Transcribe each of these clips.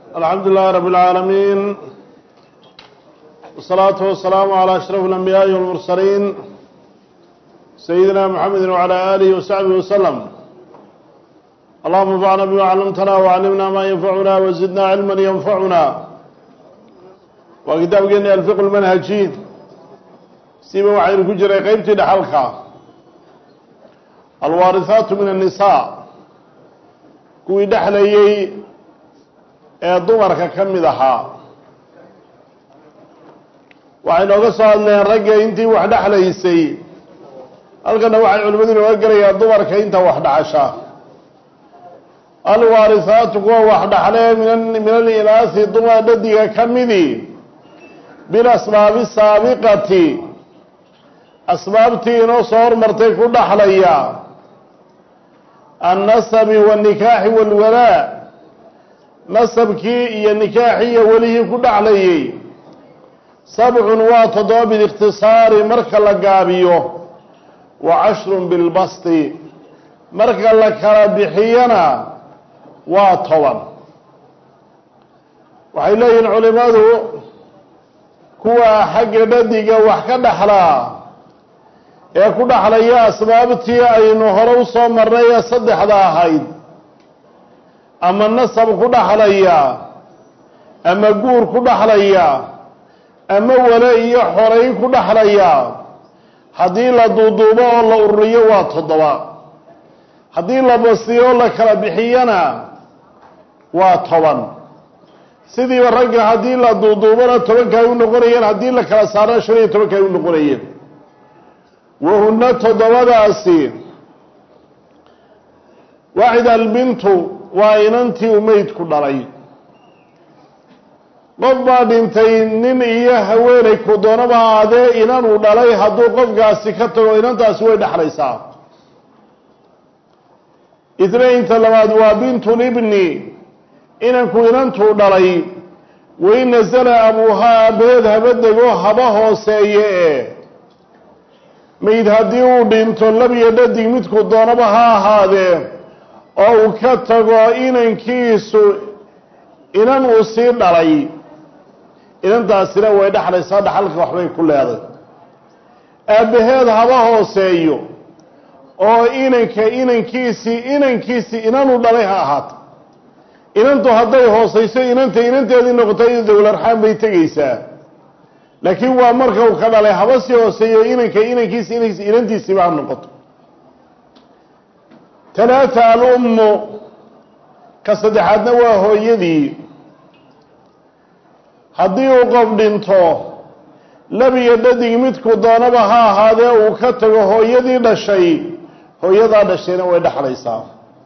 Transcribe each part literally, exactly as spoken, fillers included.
الحمد لله رب العالمين والصلاة والسلام على أشرف الأنبياء والمرسلين سيدنا محمد وعلى آله وصحبه وسلم. اللهم انفعنا بما علمتنا وعلمنا ما ينفعنا وزدنا علما ينفعنا. وكتاب جنة الفقه المنهجي سيما وعين كجرى قيمتي لحلقة الوارثات من النساء كوي دحليي ee dumarka ka mid ahaa waxaynu uga soo hadleen ragga intii wax dhaxlaysay halkana waxay culimadu uga galayaan dumarka inta wax dhaxasha alwaarisaatu kuwa wax dhaxlee min al-inaasi dumar dhadiga ka midi bil asbaabi saabiqati asbaabtii inoo soo hormartay ku dhaxlaya an-nasabi wan-nikaahi wal-walaa nasabkii iyo nikaaxii iyo welihii ku dhaxlayay sabcun waa toddoba bilikhtisaari marka la gaabiyo wa cashrun bilbasti marka la kala bixiyana waa toban. waxay leeyihiin culimadu kuwa xagga dhadiga wax ka dhaxlaa ee ku dhaxlaya asbaabtii aynu hore u soo marnay ee saddexda ahayd ama nasab ku dhaxlaya ama guur ku dhaxlaya ama wala iyo xoreyn ku dhaxlaya haddii la duuduubo oo la ururiyo waa toddoba, haddii la basiyo la kala bixiyana waa toban. sidiiba ragga haddii la duuduubona tobanka ay u noqonayeen, haddii la kala saarana shan iyo tobanka ay u noqonayeen. wahunna toddobadaasi waaxid albintu waa inantii u meydku dhalay. qof baa dhintay nin iyo haweenay ku doonaba aadee inanuu dhalay hadduu qofkaasi ka tago inantaasi way dhexlaysaa. itnaynta labaad waa bintulibni inanku inantuu dhalay wain nasala abuuhaa aabaheed haba dego haba hooseeye ee meyd haddii uu dhinto lab iyo dhadig midku doonaba ha ahaadee oo uu ka tago inankiisu inan uu sii dhalay inantaasina way dhexlaysaa, dhaxalka waxbay ku leeday. aabbaheed haba hooseeyo oo inanka inankiisii inankiisii inanuu dhalay ha ahaato, inantu hadday hooseyso inanta inanteedii noqotay dowlarxaan bay tegaysaa. laakiin waa marka uu ka dhalay haba sii hooseeyo inanka inankiisi inankiisi inantiisiiba ha noqoto. talaata al-ummu ka saddexaadna waa hooyadii. haddii uu qof dhinto lab iyo dhadig midku doonaba ha ahaadee uu ka tago hooyadii dhashay, hooyadaa dhashayna way dhexlaysaa.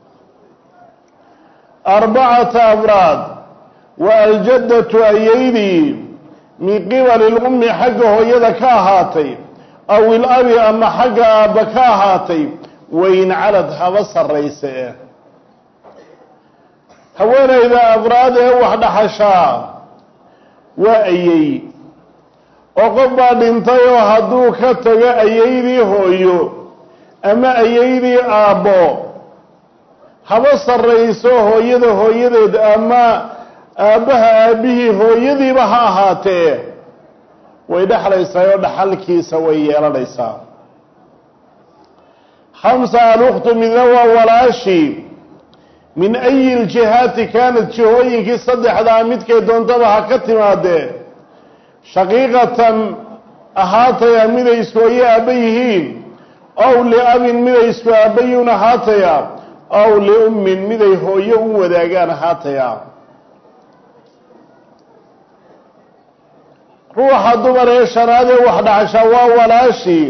arbacata afraad waa aljaddatu ayeydii min qibali lummi xagga hooyada ka ahaatay aw ilabi ama xagga aabba ka ahaatay wain calad haba sarrayse e haweenayda afraad ee wax dhaxashaa waa ayey. oo qof baa dhintay oo hadduu ka tago ayeydii hooyo ama ayeydii aabbo haba sarrayso hooyada hooyadeed ama aabbaha aabbihii hooyadiiba ha ahaatee way dhexlaysaa oo dhaxalkiisa way yeelanaysaa. khamsa al-ukhtu midna waa walaashii min ayi ljihaati kaanad jihooyinkii saddexdaa midkay doontaba ha ka timaadee shaqiiqatan ahaataya miday isku hooye aabba yihiin, ow liabin miday isku aabbayuun ahaataya, ow liummin miday hooyo u wadaagaan ahaataya. ruuxa dumar ee shanaad ee wax dhaxashaa waa walaashii.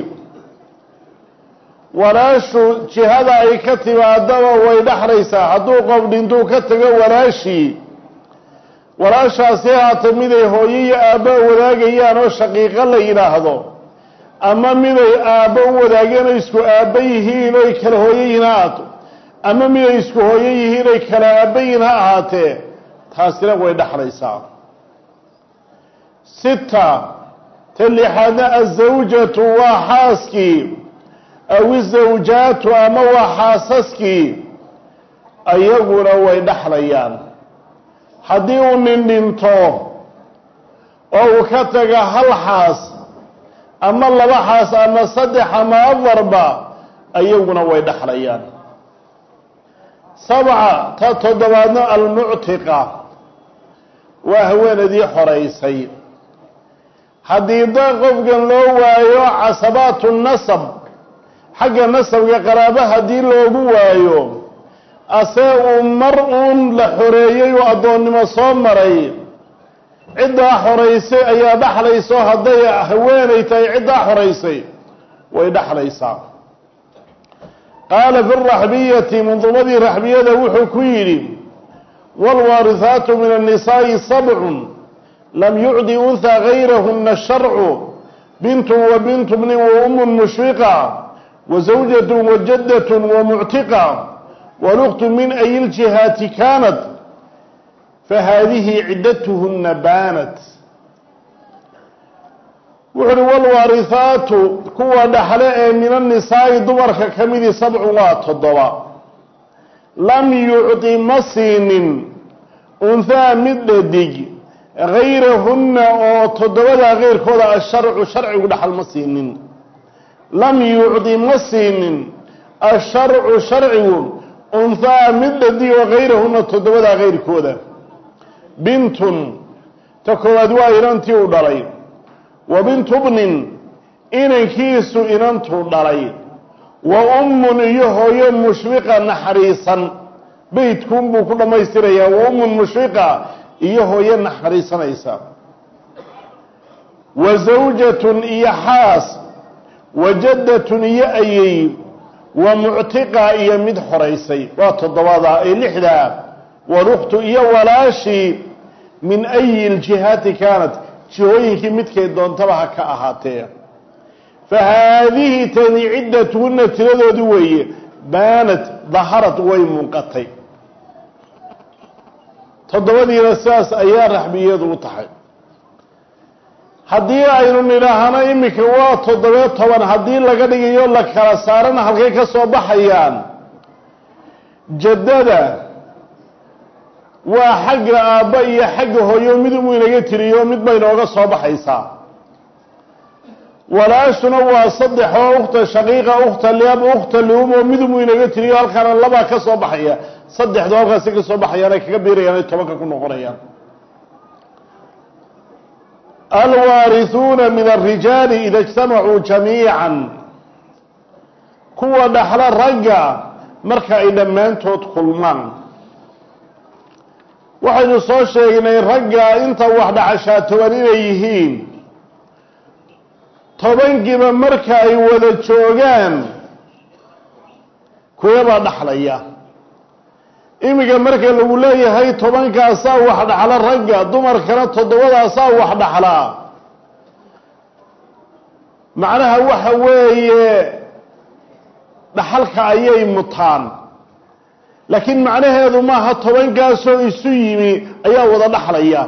walaashu jihada ay ka timaadaba way dhexlaysaa. hadduu qof dhintuu ka tago walaashii, walaashaasi haata miday hooyo iyo aabba wadaagayaan oo shaqiiqo la yidhaahdo, ama miday aabbo u wadaageen oo isku aabba yihiin oy kala hooyo yihiin ha ahaato, ama miday isku hooyo yihiin oy kala aabba yihiin ha ahaatee taasina way dhexlaysaa. sita ta lixaadna azawjatu waa xaaskii aw izawjaatu ama waa xaasaskii ayaguna way dhaxlayaan. haddii uu nin dhinto oo uu ka taga hal xaas ama laba xaas ama saddex ama afarba ayaguna way dhaxlayaan. sabca ta toddobaadna almuctiqa waa haweenadii xoraysay. haddii da qofkan loo waayo casabaatu nasab xagga nasabka qaraaba haddii loogu waayo asee uu mar uun la xoreeyey oo addoonnimo soo maray ciddaa xoraysay ayaa dhaxlayso hadday haweenay tahay ciddaa xoraysay way dhaxlaysaa. qaala fi raxbiyati mundumadii raxbiyada wuxuu ku yidhi waalwaarihaatu min annisaa'i sabcun lam yucdi unhaa gayrahuna sharcu bintun wa bintu bnin wa umun mushfiqa wa zawjatun wa jaddatun wa muctiqa waluqtu min ay ljihaati kaanat fahaadihi ciddatuhuna baanat. wuxu uhi walwaarihaatu kuwa dhaxle ee min annisaa'i dumarka ka midii sabcu waa toddoba. lam yucdi ma siinin unhaa mid dhadig gayrahunna oo toddobadaa keyrkooda asharcu sharcigu dhaxal ma siinin. lam yucdi ma siinin asharcu sharcigu unhaa mid dhadig oo gayrahunna toddobadaa keyrkooda. bintun ta koowaad waa inantii u dhalay, wa bintu bnin inankiisu inantuu dhalay, wa ummun iyo hooyo mushfiqa naxariisan. beydkuun buu ku dhammaystirayaa wa ummun mushfiqa iyo hooyo naxariisanaysa. wa zawjatun iyo xaas, wa jaddatun iyo ayey, wa muctiqa iyo mid xoraysay. waa toddobada ee lixdaa. walukhtu iyo walaashii min ayi ljihaati kaanat jihooyinkii midkay doontaba ha ka ahaatee. fa haadihi tani ciddatuhunna tiradoodii weeye baanat daharad way muuqatay. toddobadiina sidaas ayaa raxbiyadu u tahay. haddii aynu nidhaahno iminka waa toddobiyo toban haddii laga dhigayo la kala saarana halkay ka soo baxayaan? jaddada waa xagga aabba iyo xagga hooyo miduu inaga tiriyo mid bay nooga soo baxaysaa. walaashuna waa saddex oo ukhta shaqiiqa, ukhta liab, ukhta lium oo miduu inaga tiriyo halkaana labaa ka soo baxaya. saddexdu halkaasi ka soo baxayaan ay kaga biirayaan ay tobanka ku noqonayaan. alwaarisuuna min alrijaali ida ijtamacuu jamiican kuwa dhaxla ragga marka ay dhammaantood kulmaan. waxaynu soo sheegnay ragga inta wax dhacashaa toban inay yihiin. tobankiiba marka ay wada joogaan kuwabaa dhaxlaya. iminka marka lagu leeyahay tobankaasaa wax dhaxla ragga, dumarkana toddobadaasaa wax dhaxlaa, macnaha waxa weeye dhaxalka ayay mutaan. laakiin macnaheedu maaha tobankaasoo isu yimi ayaa wada dhaxlaya.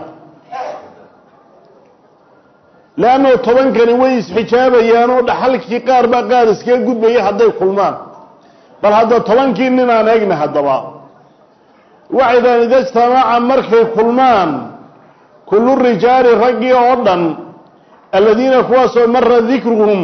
leanno tobankani way isxijaabayaan oo dhaxalkii qaar baa qaar iskaga gudbaya hadday kulmaan. bal hadda tobankii nin aan eegna haddaba. waxaydan ida ijtamaca markay kulmaan kullu rijaali raggii oo dhan aladiina kuwaasoo mara dikruhum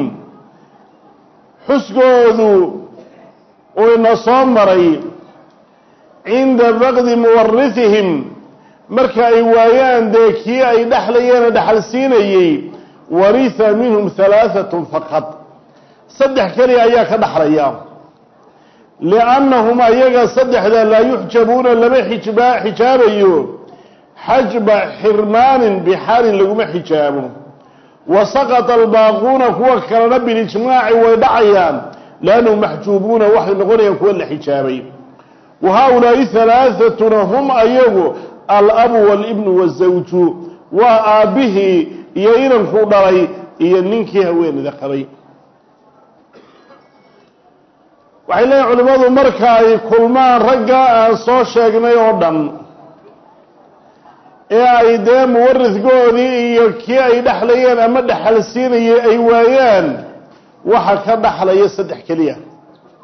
xusgoodu uu ina soo maray cinda faqdi muwarithihim marka ay waayaan dee kii ay dhexlayeena dhaxal siinayey. wariha minhum halaaatun faqad, saddex keliya ayaa ka dhaxlaya. liannahum ayaga saddexda laa yuxjabuuna lama xijaabayo xajba xirmaanin bixaalin laguma xijaabo. wa saqata albaaquuna kuwa kalena bilijmaaci way dhacayaan liannahum maxjuubuuna waxay noqonayaan kuwa la xijaabay. wa haaulaai halaaatuna hum ayagu alabu waalibnu wazawju waa aabbihii iyo inankuu dhalay iyo ninkii haweenida qabay. waxay leeyihin culimmadu marka ay kulmaan ragga aan soo sheegnay oo dhan ee ay dee muwarithgoodii iyo kii ay dhexlayeen ama dhexal siinayay ay waayaan, waxa ka dhaxlaya saddex keliya.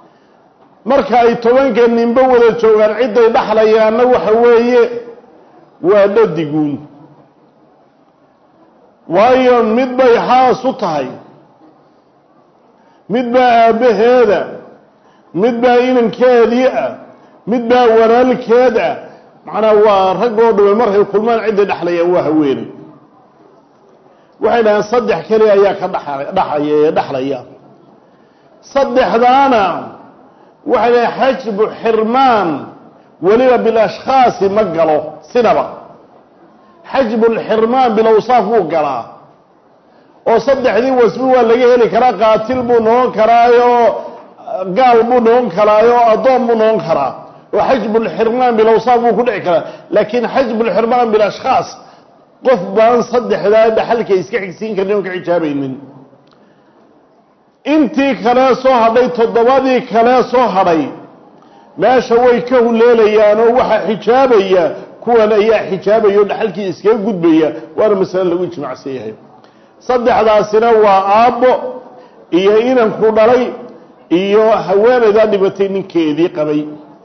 marka ay tobanka ninba wada joogaan cidday dhaxlayaanna waxa weeye وددقون وايون مد باي حاس تهي مد با بهذا مد با إنن كاديئة مد با ورال كادة معنا ورقوا بمرحي كلمان عدة دحلية وهوين وحين صدح كلي اياك دحلية دحلية صدح دانا وحين حجب حرمان وليبا بالاشخاص مقلوا سنبا حجب الحرمان بالاوصاف وقلا وصدح ذي واسبوع لقيه لي كرا قاتل بو نون كرايو قال بو نون كرايو اضم بو نون كرا وحجب الحرمان بالاوصاف وكل كرا لكن حجب الحرمان بالاشخاص قف بان صدح ذا بحلك يسكعكسين كنهم كعجابين intii kale soo hadhay toddobadii kale soo hadhay meesha way ka huleelayaan oo waxa xijaabaya kuwan ayaa xijaabaya dhaxalkii iska gudbaya war mas'ala lagu ijmaacsan yahay saddexdaasina waa aabbo iyo inan ku dhalay iyo haweeneyda dhibatay ninkeedii qabay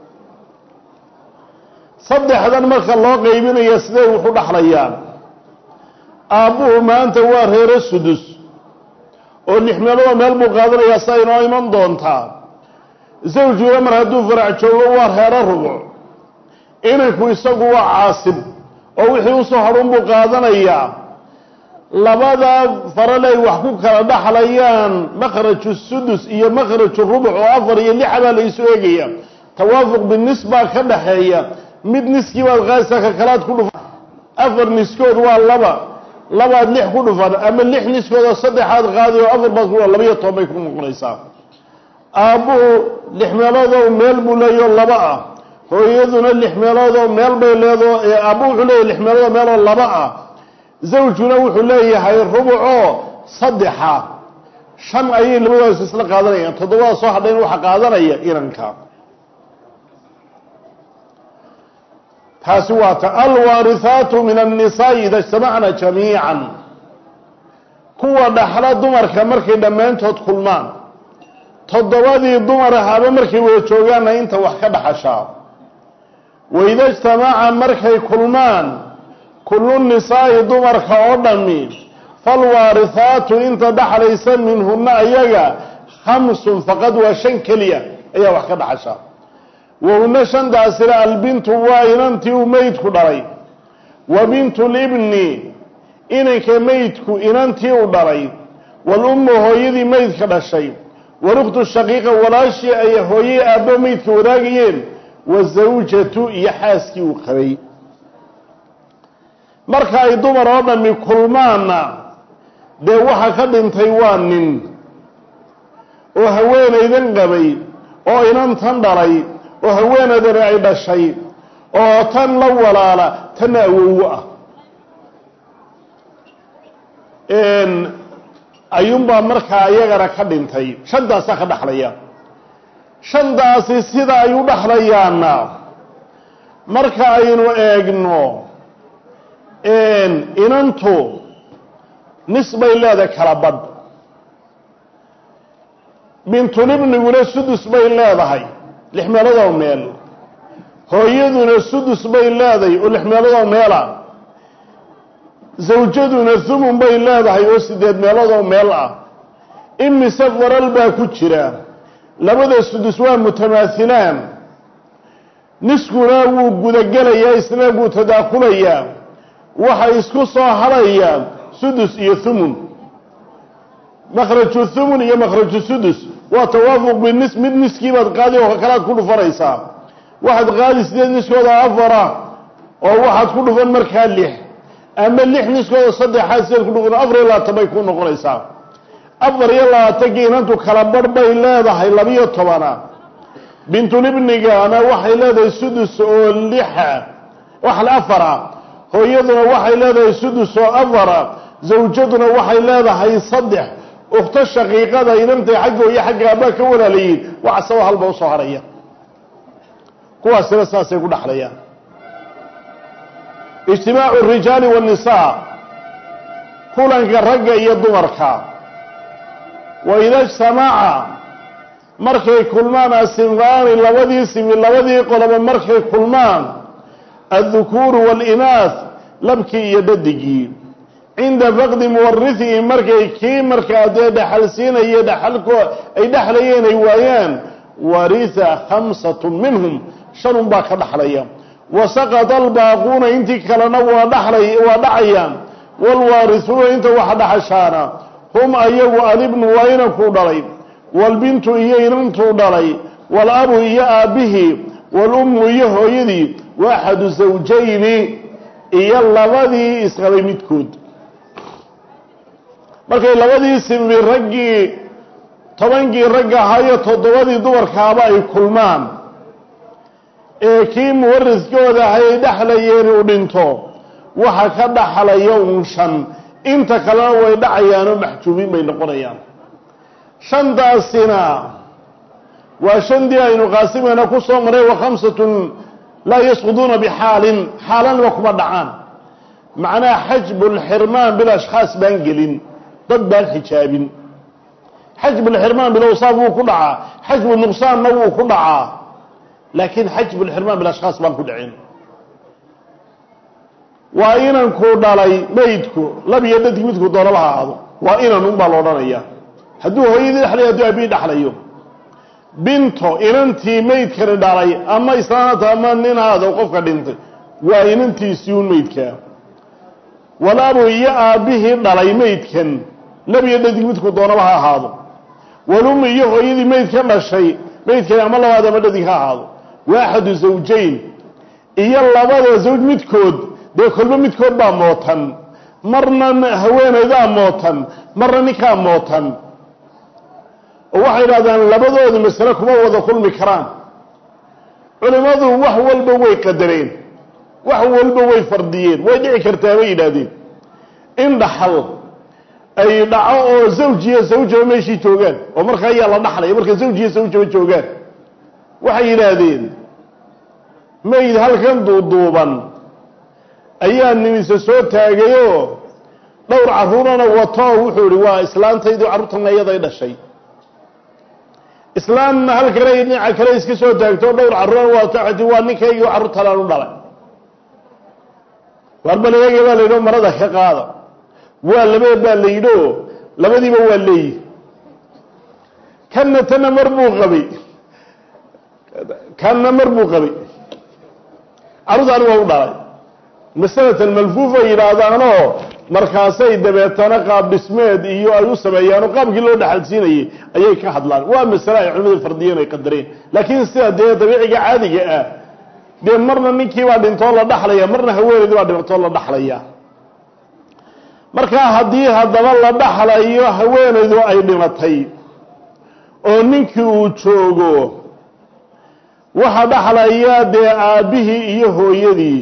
saddexdan marka loo qaybinayo sidee wuxuu dhaxlayaan aabbuhu maanta waa reer sudus oo nixmeelada meel buu qaadanayaa saa inoo iman doontaa zawjiga mar hadduu farac joogo waa reero rubuc inanku isagu waa caasib oo wixii usoo hadhun buu qaadanayaa labada faral ay wax ku kala dhaxlayaan makhraju sudus iyo makhraju rubuc oo afar iyo lix baa la isu eegaya tawaafuq binisba ka dhaxeeya mid niskii baad qaadaysaa ka kalaad ku dhufan afar niskood waa laba labaad lix ku dhufan ama lix niskooda saddexaad qaadi oo afar baad ku laba iyo toban bay ku noqonaysaa aabbuhu lix meelood oo meel buu leeyo laba ah hooyaduna lix meelood oo meel bay leedo ee aabbuhu wuxuu leeyahay lix meelood oo meel oo laba ah zawjuna wuxuu leeyahay rubuco saddexa shan ayay labadaas isla qaadanayaan toddobada soo hadhayn waxa qaadanaya inanka taasi waa ta alwaarihaatu min annisaa ida ijtamacna jamiican kuwa dhaxla dumarka markay dhammaantood kulmaan toddobadii dumar ahaba markay wada joogaanna inta wax ka dhaxashaa waida ijtamaca markay kulmaan kullu nisaa'i dumarka oo dhammi falwaarihaatu inta dhaxlaysa minhunna ayaga khamsun faqad waa shan keliya ayaa wax ka dhaxashaa وهن شنداسنا البنت وايننتي وميتك دلي وبنت الابن إنك ميتك إننتي ودلي والأم هويدي ميتك دشي ورخت الشقيقة ولا شيء أي هوي أبا ميتك وراقيين والزوجة يحاسكي وقري marka ay dumar oo dhan kulmaana de waxa ka dhintay waa nin oo haweenaydan qabay oo inantan dhalay oo haweenadan ay dhashay oo tan la walaala tan awow ah een ayuunba marka ayagana ka dhintay shantaas ka dhaxlaya shantaas sida ay u dhaxlayaana marka aynu eegno een inantu nisbay leedahay kala badh bintul ibniguna sudus bay leedahay lix meelood oo meel hooyaduna sudus bay leedahay oo lix meelood oo meela zawjaduna thumun bay leedahay oo sideed meelood oo meel ah imise faral baa ku jira labada sudus waa mutamaathilaan niskuna wuu gudagelayaa isna wuu tadaakulayaa waxa isku soo haraya sudus iyo thumun makhraju thumun iyo makhraju sudus waa tawaafuq binis mid niskii baad qaadi oo kala ku dhufanaysaa waxaad qaadi sideed niskooda afara oo waxaad ku dhufan markaa lix ama lix niskooda saddexaad sideed ku dhufan afar iyo labaatan bay ku noqonaysaa afar iyo labaatan inantu kala badh bay leedahay laba iyo toban bintul ibnigana waxay leedahay sudus oo lixa wax la afara hooyaduna waxay leedahay sudus oo afara zawjaduna waxay leedahay saddex ukhta shaqiiqada inantay xagga iyo xagga aabba ka walaalayiin waxa soo halba u soo haraya kuwaasina saasay ku dhaxlayaan ijtimaacu الrijaali والnisaa kulanka ragga iyo dumarka waida ijtamaca markay kulmaan asinfaani labadii simi labadii qoloba markay kulmaan الذكور والإناث لبكي يددقي عند فقد مورثه مركي كي مركا دحل سين يدحلكو أي دحليين أيوان ورث خمسة منهم شر باك دحليا وسقط الباقون انتي كلنا ودحلي ودعيا والوارثون انت واحد حشانا هم أيو الابن وينكو دلي والبنت إيينتو دلي والأب إيا به والأم إياه يدي واحد زوجين إيا اللبدي إسغبي متكود markay labadii simbi raggii tobankii ragga ahayo toddobadii dumarkaaba ay kulmaan ee kii muwariskooda ay dhaxlayeen u dhinto waxa ka dhaxlaya uun shan inta kalena way dhacayaan oo maxjuubiin bay noqonayaan shantaasina waa shandii aynu qaasimana ku soo maray wa khamsatun laa yasquduuna bixaalin xaalan wa kuma dhacaan macnaa xajbu lxirmaan bilashkhaas baan gelin dad baan xijaabin xajbu lxirmaan bilawsaaf wuu ku dhacaa xajbu nuqsaanna wuu ku dhacaa laakiin xajbu lxirmaan bilashkhaas baan ku dhicin waa inanku dhalay maydku lab iyo dadki midku doonaba ha ahaado waa inan unbaa la odhanaya hadduu hooyadii dhexlayo hadduu abii dhexlayo binto inantii maydkani dhalay ama islaanta ama nin haado qofka dhintay waa inantiisii un maydkaa walabu iyo aabbihii dhalay maydkan lab iyo dhadig midku doonaba ha ahaado walummi iyo hooyadii maydkan dhashay maydkani ama labaad ama dhadig ha ahaado waaxadu zawjayn iyo labada zawj midkood dee kolba midkood baa mootan marna haweenaydaa mootan marna ninkaa mootan oo waxay idhahdaan labadoodu masale kuma wada kulmi karaan culimmadu wax walba way qadareen wax walba way fardiyeen way dhici kartaa bay yidhaahdeen in dhaxal ay dhaco oo zawjiyo zawjaba meeshii joogaan oo markaa ayaa la dhaxlaya marka zawjiyo zawjaba joogaan waxay yidhaahdeen mayd halkan duuduuban ayaa nimise soo taagayoo dhowr carruurana wato wuxuu ihi waa islaantaydu carruurtan ayaday dhashay islaamna halkale dhinaca kale iska soo taagto dhowr carruurana wato xati waa ninkaygii carruurtalaan u dhalay warbaleyga baa la yidhi marada ka qaada waa labee baa la yidhi labadiiba waa leeyi kanna tanna mar buu qabay kanna mar buu qabay carruurtaani waa u dhalay masalatan malfuufa yidhaahdaanoo markaasay dabeetana qaab dhismeed iyo ay u sameeyaan oo qaabkii loo dhaxalsiinayay ayay ka hadlaan waa masale ay culimada fardiyeen ay qadareen laakiin sida dee dabiiciga caadiga ah dee marna ninkii baa dhintoo la dhaxlaya marna haweenaydii baa dhimatoo la dhaxlaya markaa haddii haddaba la dhaxlayo haweenaydu ay dhimatay oo ninkii uu joogo waxa dhaxlaya dee aabbihii iyo hooyadii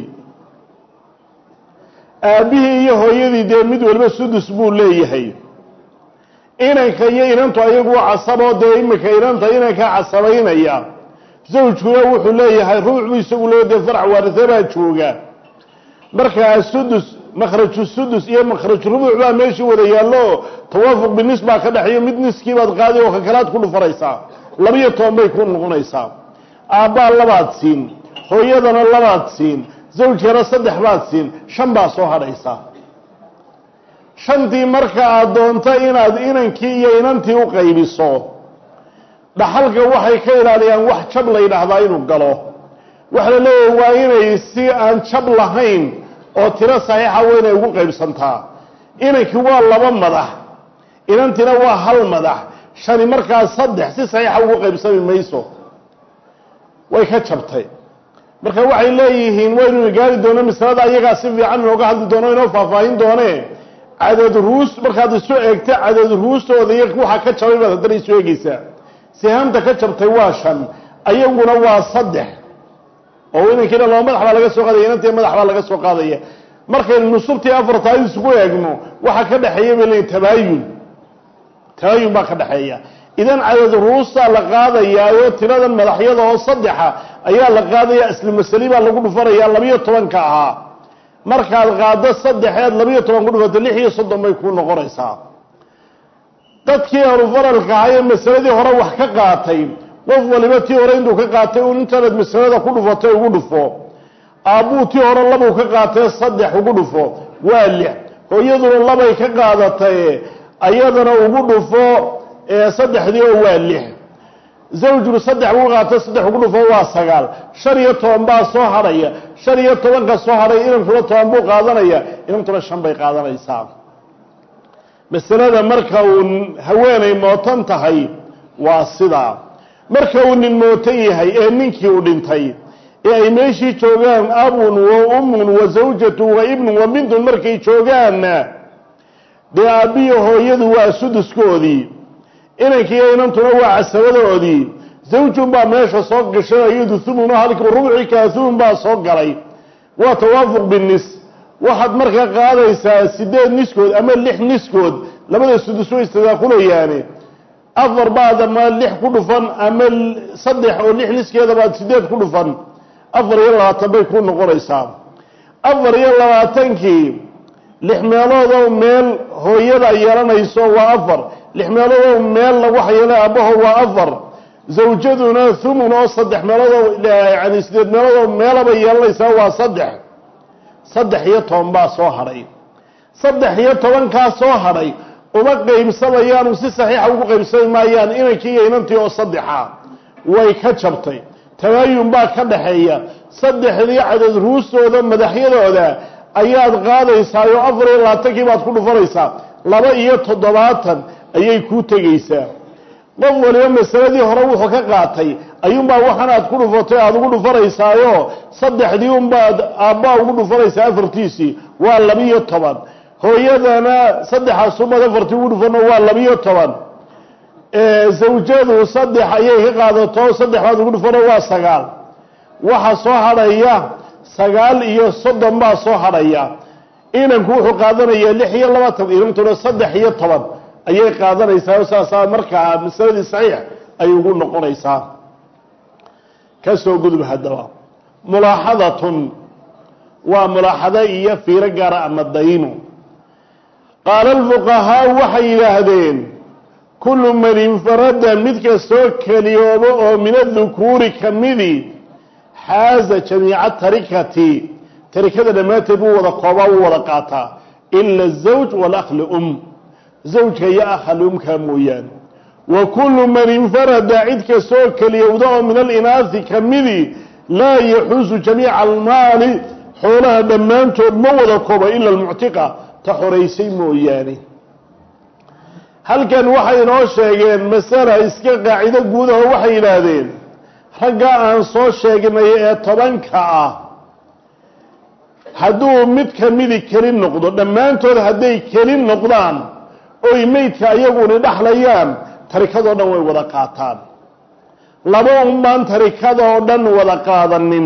aabbihii iyo hooyadii dee mid walba sudus buu leeyahay inanka iyo inantu ayagu casaboo dee iminka inanta inanka casabaynaya zawjkuna wuxuu leeyahay ruuc buu isagu leeya dee farac waarise baa jooga markaa sudus makhraju sudus iyo makhraj rubuuc baa meeshii wada yaallo tawaafuq binis baa ka dhexeeyo mid niskii baad qaadi oo kakalaad ku dhufaraysaa labiyo toban bay ku noqonaysaa aabbaa labaad siin hooyadana labaad siin zawjkana saddex baad siin shan baa soo hadhaysa shantii marka aad doonto inaad inankii iyo inantii u qaybiso dhaxalka waxay ka ilaaliyaan wax jab la yidhaahdaa inuu galo waxa la leeyahay waa inay si aan jab lahayn oo tiro saxiixa weynay ugu qaybsantaa inankii waa laba madax inantiina waa hal madax shani markaa saddex si saxiixa ugu qaybsami mayso way ka jabtay marka waxay leeyihiin waynu gaari doono masalada iyagaa si fiican inooga hadli doono inoo faahfaahin doonee cadad ruus markaad isu eegta cadad ruustooda iyo waxa ka jabay baad haddana isu eegaysaa sihaamta ka jabtay waa shan ayaguna waa saddex oo inankiina laba madax baa laga soo qaadaya inantii madax baa laga soo qaadaya markaynu nusubtii afarta ay isugu eegno waxa ka dhaxeeya bay leeyihin tabaayun tabaayun baa ka dhaxeeya idan cadad ruusta la qaadayaa oo tiradan madaxyada oo saddexa ayaa la qaadaya isla masali baa lagu dhufanaya labiyo tobanka ahaa markaad qaado saddexeed labiyo toban ku dhufato lix iyo soddon bay ku noqonaysaa dadkii aanu faralka ahaye masaladii hore wax ka qaatay qof waliba tii hore intuu ka qaatay uu intaanad masalada ku dhufato ugu dhufo aabbuu tii hore labuu ka qaatee saddex ugu dhufo waa lix hooyaduna labay ka qaadatay ayadana ugu dhufo ee saddexdii oo waa lix zawjuna saddex ugu qaatay saddex ugu dhufo waa sagaal shan iyo toban baa soo hadhaya shan iyo tobanka soo hadhay inankuna toban buu qaadanaya inankuna shan bay qaadanaysaa masalada marka uu haweenay mootan tahay waa sidaa marka uu nin mootan yahay ee ninkii u dhintay ee ay meeshii joogaan abun wa ummun wa zawjatu wa ibnun wa bintun markay joogaanna dee aabbiyo hooyadu waa suduskoodii inankiiyo inantuna waa casabadoodii zawjun baa meesha soo gashay iyadu thumunu halkii rubci kaasuun baa soo galay waa tawaafuq binis waxaad markaa qaadaysaa sideed niskood ama lix niskood labada sudus way istidaaqulayaan afar baad ama lix ku dhufan ama saddex oo lix niskeeda baad sideed ku dhufan afar iyo labaatan bay ku noqonaysaa afar iyo labaatankii lix meelood oo meel hooyada yeelanayso waa afar lix meelood oo meel lagu xayelay aabbaho waa afar zawjaduna thumun oo saddex meelood oo yaani sideed meelood oo meelaba yeelanaysaa waa saddex saddex iyo toban baa soo hadhay saddex iyo tobankaa soo hadhay uma qaybsamayaan si saxiixa ugu qaybsami maayaan inankii iyo inantii oo saddexa way ka jabtay tabaayun baa ka dhaxeeya saddexdii cadad ruustooda madaxyadooda ayaad qaadaysaa oo afar iyo labaatankii baad ku dhufanaysaa laba iyo toddobaatan ayay kuu tegaysaa qof waliba masaladii hore wuxuu ka qaatay ayuunbaa waxan aad ku dhufatay aada ugu dhufanaysaayo saddexdii unbaad aabbaa ugu dhufanaysaa afartiisii waa labiyo toban hooyadana saddexaasumaad afartii ugu dhufano waa labiyo toban zawjadu saddex ayay ka qaadato saddex baad ugu dhufano waa sagaal waxa soo hadhaya sagaal iyo soddon baa soo hadhaya inanku wuxuu qaadanayaa lix iyo labaatan inantuna saddex iyo toban ayay qaadanaysaa saasaa markaa masaladii saxiix ay ugu noqonaysaa ka soo gudub haddaba mulaaxadatun waa mulaaxado iyo fiiro gaara ama dayno qaala alfuqahaa waxay yidhaahdeen kullu man infarada mid kastoo keliyoobo oo min adukuuri ka midi xaaza jamiica tarikati tarikada dhammaanteed buu wada koobaa wuu wada qaataa ila azawj walakhli um zawjka iyo akhli umka mooyaane wa kullu man infarada cid kastoo keliyowda oo min alinaasi ka midi laa yaxuusu jamiica almaali xoolaha dhammaantood ma wada kooba ila almuctiqa ta xoraysay mooyaane halkan waxay inoo sheegeen masala iska qaacido guud oo waxay yidhaahdeen ragga aan soo sheegnay ee tobanka ah hadduu mid ka midi keli noqdo dhammaantood hadday keli noqdaan oy meydka iyaguni dhaxlayaan tarikadoo dhan way wada qaataan laba un baan tarikadoo dhan wada qaadanin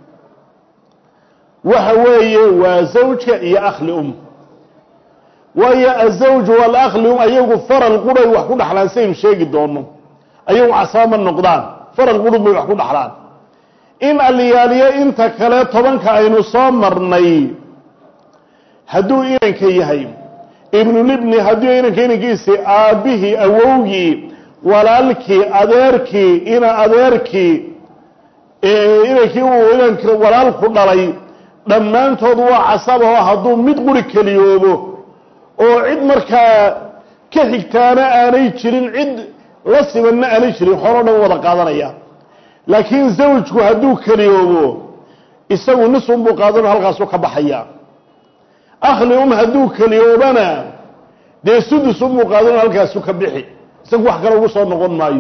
waxa weeye waa zawjka iyo akhli um waayo azawj walakhli um ayagu faral quray wax ku dhaxlaan saynu sheegi doono ayagu casaama noqdaan faral qurub bay wax ku dhaxlaan in aliyaaliyo inta kale tobanka aynu soo marnay hadduu inanka yahay ibnulibni hadduu inanka inankiisii aabbihii awowgii walaalkii adeerkii ina adeerkii inankii uu inanka walaalku dhalay dhammaantood waa casaba oo hadduu mid quri keliyoobo oo cid markaa ka xigtaana aanay jirin cid la sibanna aanay jirin xoolo dhan wada qaadanaya laakiin zawjku hadduu keliyoobo isagu nisun buu qaadano halkaasuu ka baxaya akhli um hadduu keliyoobana dee sudus unbuu qaadano halkaasuu ka bixi isagu wax kale ugu soo noqon maayo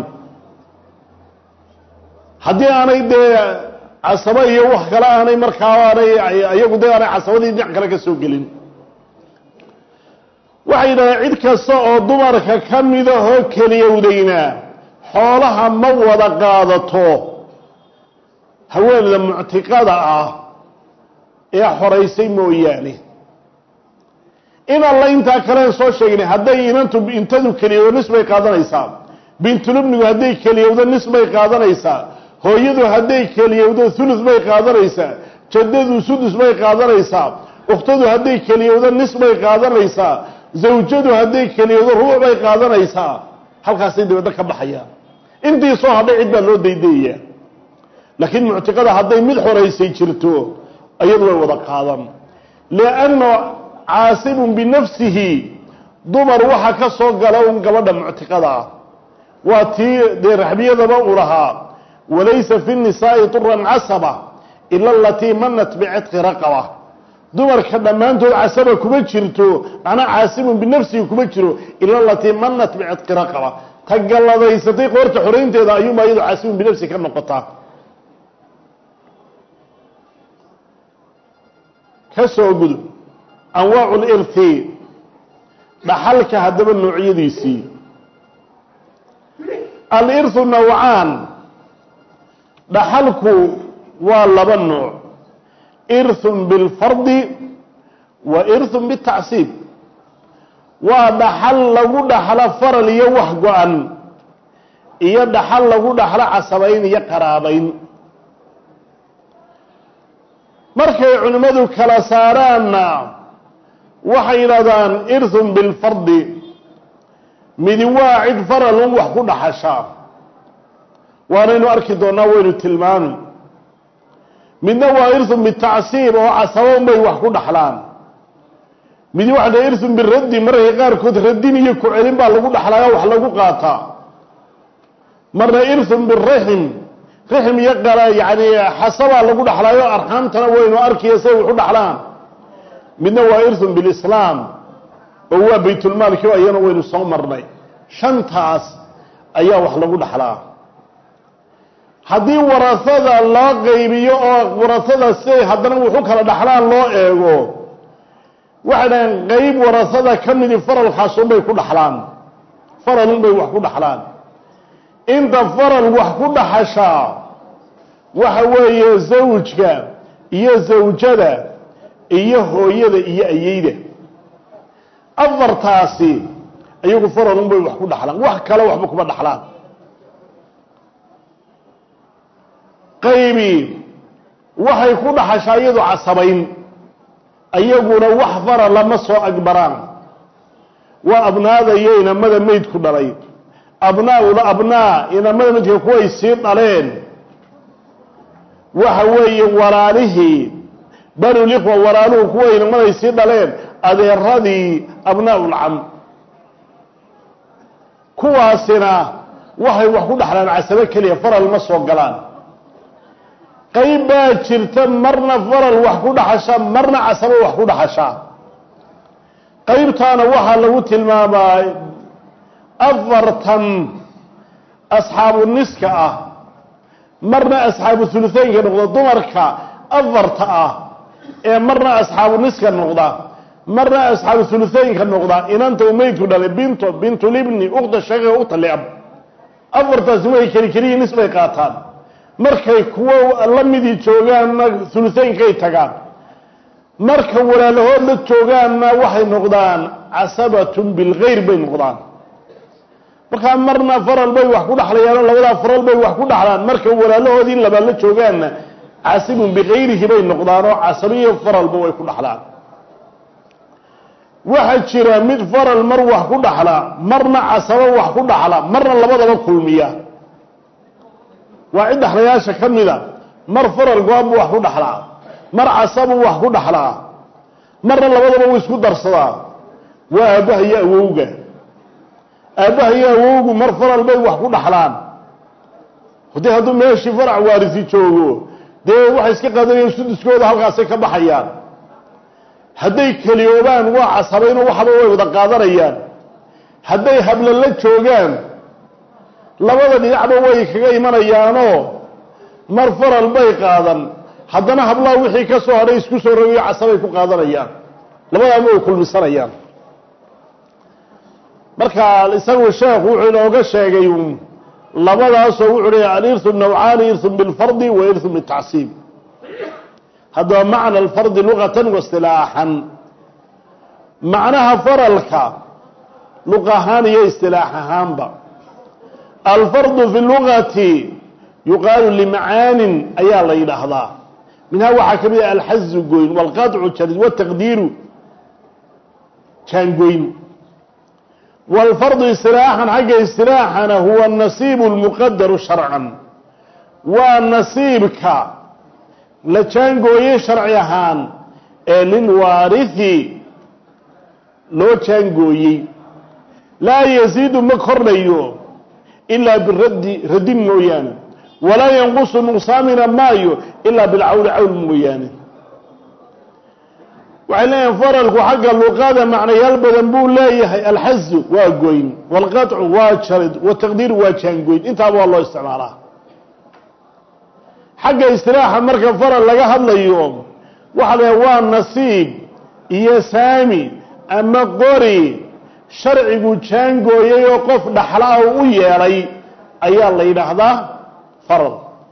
haddii aanay dee casabo iyo wax kale aanay markaa aanay iyagu dee aanay casabadii dhinac kale ka soo gelin waxay yidhahdeen cid kasta oo dumarka ka midahoo keliyowdayna xoolaha ma wada qaadato haweenada muctiqada ah ee xoraysay mooyaane in alla intaa kaleen soo sheegnay hadday inantu intadu keliyowdo nis bay qaadanaysaa bintulubnigu hadday keliyowdo nis bay qaadanaysaa hooyadu hadday keliyowdo thuluth bay qaadanaysaa jaddadu sudus bay qaadanaysaa ukhtadu hadday keliyowdo nis bay qaadanaysaa zawjadu hadday keliyowdo ruuc bay qaadanaysaa halkaasay dibadda ka baxayaan intii soo hadhay cid baa loo daydayayaa laakiin muctiqada hadday mid xoraysay jirto أيضا وضقاضا لأنه عاصب بنفسه دمر وحكا صوق لهم قبضا معتقدا واتي دي رحبية ضبورها وليس في النساء طرا عصبة إلا التي منت بعتق رقبة دمر كما أنتو عصبة كبتشرتو أنا عاصب بنفسه كبتشرو إلا التي منت بعتق رقبة تقل الله يستطيق ورت حرين تيدا أيوم أيضا عاصب بنفسه كالنقطة كسو قدو أنواع الإرث بحلك هدب النوعية ديسي الإرث نوعان بحلك والله النوع إرث بالفرض وإرث بالتعصيب وبحل لغو دحل فرل يوحق عن إيا دحل لغو دحل عصبين يقرابين markay culimadu kala saaraanna waxay yiraahdaan irthun bil fard mid waa'id faralun wax ku dhaxasha waanaynu arki doonaa waynu tilmaami midna waa irthun bit ta'siib oo asawon bay wax ku dhaxlaan mid waxa irthun bil radd markay qaar kood radin iyo ku celin baa lagu dhaxlaa wax lagu qaataa marna irthun bil rahim رحم يقرأ يعني حسبا لقو دحلايو أرحام تنوينو أركي يسوي وحو دحلان من هو إرث بالإسلام وهو بيت المال كيو أيانو وينو صومرني شنتاس أيا وحلقو دحلان هذه ورثة الله غيبيو ورثة السي هذا وحو كلا دحلان لو إيغو وحنا غيب ورثة كمل فرل خاصون بيكو دحلان فرل بي وحو دحلان inta faral wax ku dhaxasha waxa weeye zawjka iyo zawjada iyo hooyada iyo ayeyda afartaasi ayagu faral bay wax ku dhaxlaan wax kale waxba kuma dhaxlaan qaybi waxay ku dhaxashaa iyadu casabayn ayaguna wax faral lama soo agbaraan waa abnaada iyo inamada meyd ku dhalay أبناء ولا أبناء إن ما مدك كويس يطلعين وحوي وراله بنو الإخوة وراله كويس إن ما يطلعين هذا الرضي أبناء العم كواسنا وحي وحود حلال عسبك كليه فرل المسوى قلان قيبات شرتم مرنا فرل وحود حشام مرنا عسبه وحود حشام قيبتانا وحا لغوت الماما أفرتم أصحاب النسكة مرنا أصحاب الثلثين كنقضى دمرك أفرتا مرنا أصحاب النسكة النقضى مرنا أصحاب الثلثين كنقضى إن أنت وميتو دالي بنتو بنتو لابني أخذ الشيخ أخذ اللعب أفرتا سوي كري كري نسبة قاتان مركي كوو اللمي دي توغان ثلثين كي تقان مركي ولا لهود توغان وحي نقضان عصبة بالغير بين نقضان marka marna faral bay wax ku dhaxlayaan labada faral bay wax ku dhaxlaan marka walaalahoodii laba la joogaan asibun bighayrihi bay noqdaan oo asabiyo faral bay ku dhaxlaan waxa jira mid faral mar wax ku dhaxla marna asaba wax ku dhaxla marna labadaba kulmiya waa cid dhaxlayaasha kamida mar faral goob wax ku dhaxla mar asaba wax ku dhaxla marna labadaba way isku darsadaan waa bahaya awowga أباه يوغو مرفر البي وحكو دحلان ودي هادو ماشي فرع وارثي جوغو دي waxa iska qadariyo sudiskooda halkaas ka baxayaan haday kaliyoobaan waa casabayno waxba way wada qaadanayaan haday habla la joogaan labada dhinacba way kaga imanayaano marfar albay qaadan hadana habla wixii ka soo haray isku soo rogiyo casabay ku qaadanayaan labada ma kulmisanayaan marka isagu sheekhu wuxuu inooga sheegay labadaas oo wuxuu leeyahay al-irth an-naw'an irth bil-fard wa irth bil-ta'sib hada macna al-fard lughatan wa istilahan macnaha faralka lughahan iyo istilahan ba al-fard fi al-lughati yuqalu li ma'anin aya la yiraahda minha waxa kamid al-hazz goyn wal-qat'u jarid wa taqdiru kan goyn والفرض استراحا حق استراحا هو النصيب المقدر شرعا والنصيبك la jaangooyey sharci ahaan ee lilwaarithi loo jaangooyey laa yaziidu ma kordhayo ilaa biraddi radin mooyaane walaa yanqusu nuqsaamina maayo ilaa bilcawli cawl mooyaane waxay leeyihin faralku xagga luqada macnayaal badan buu leeyahay alxazu waa goyn walqaطcu waa jarid wataqdiir waa jaangoyn intaaba waa loo isticmaalaa xagga istilaaxa marka faral laga hadlayo waxa la waa nasiib iyo saami ama qori sharcigu jaangooyay oo qof dhaxlaa u yeelay ayaa la yiraahdaa faral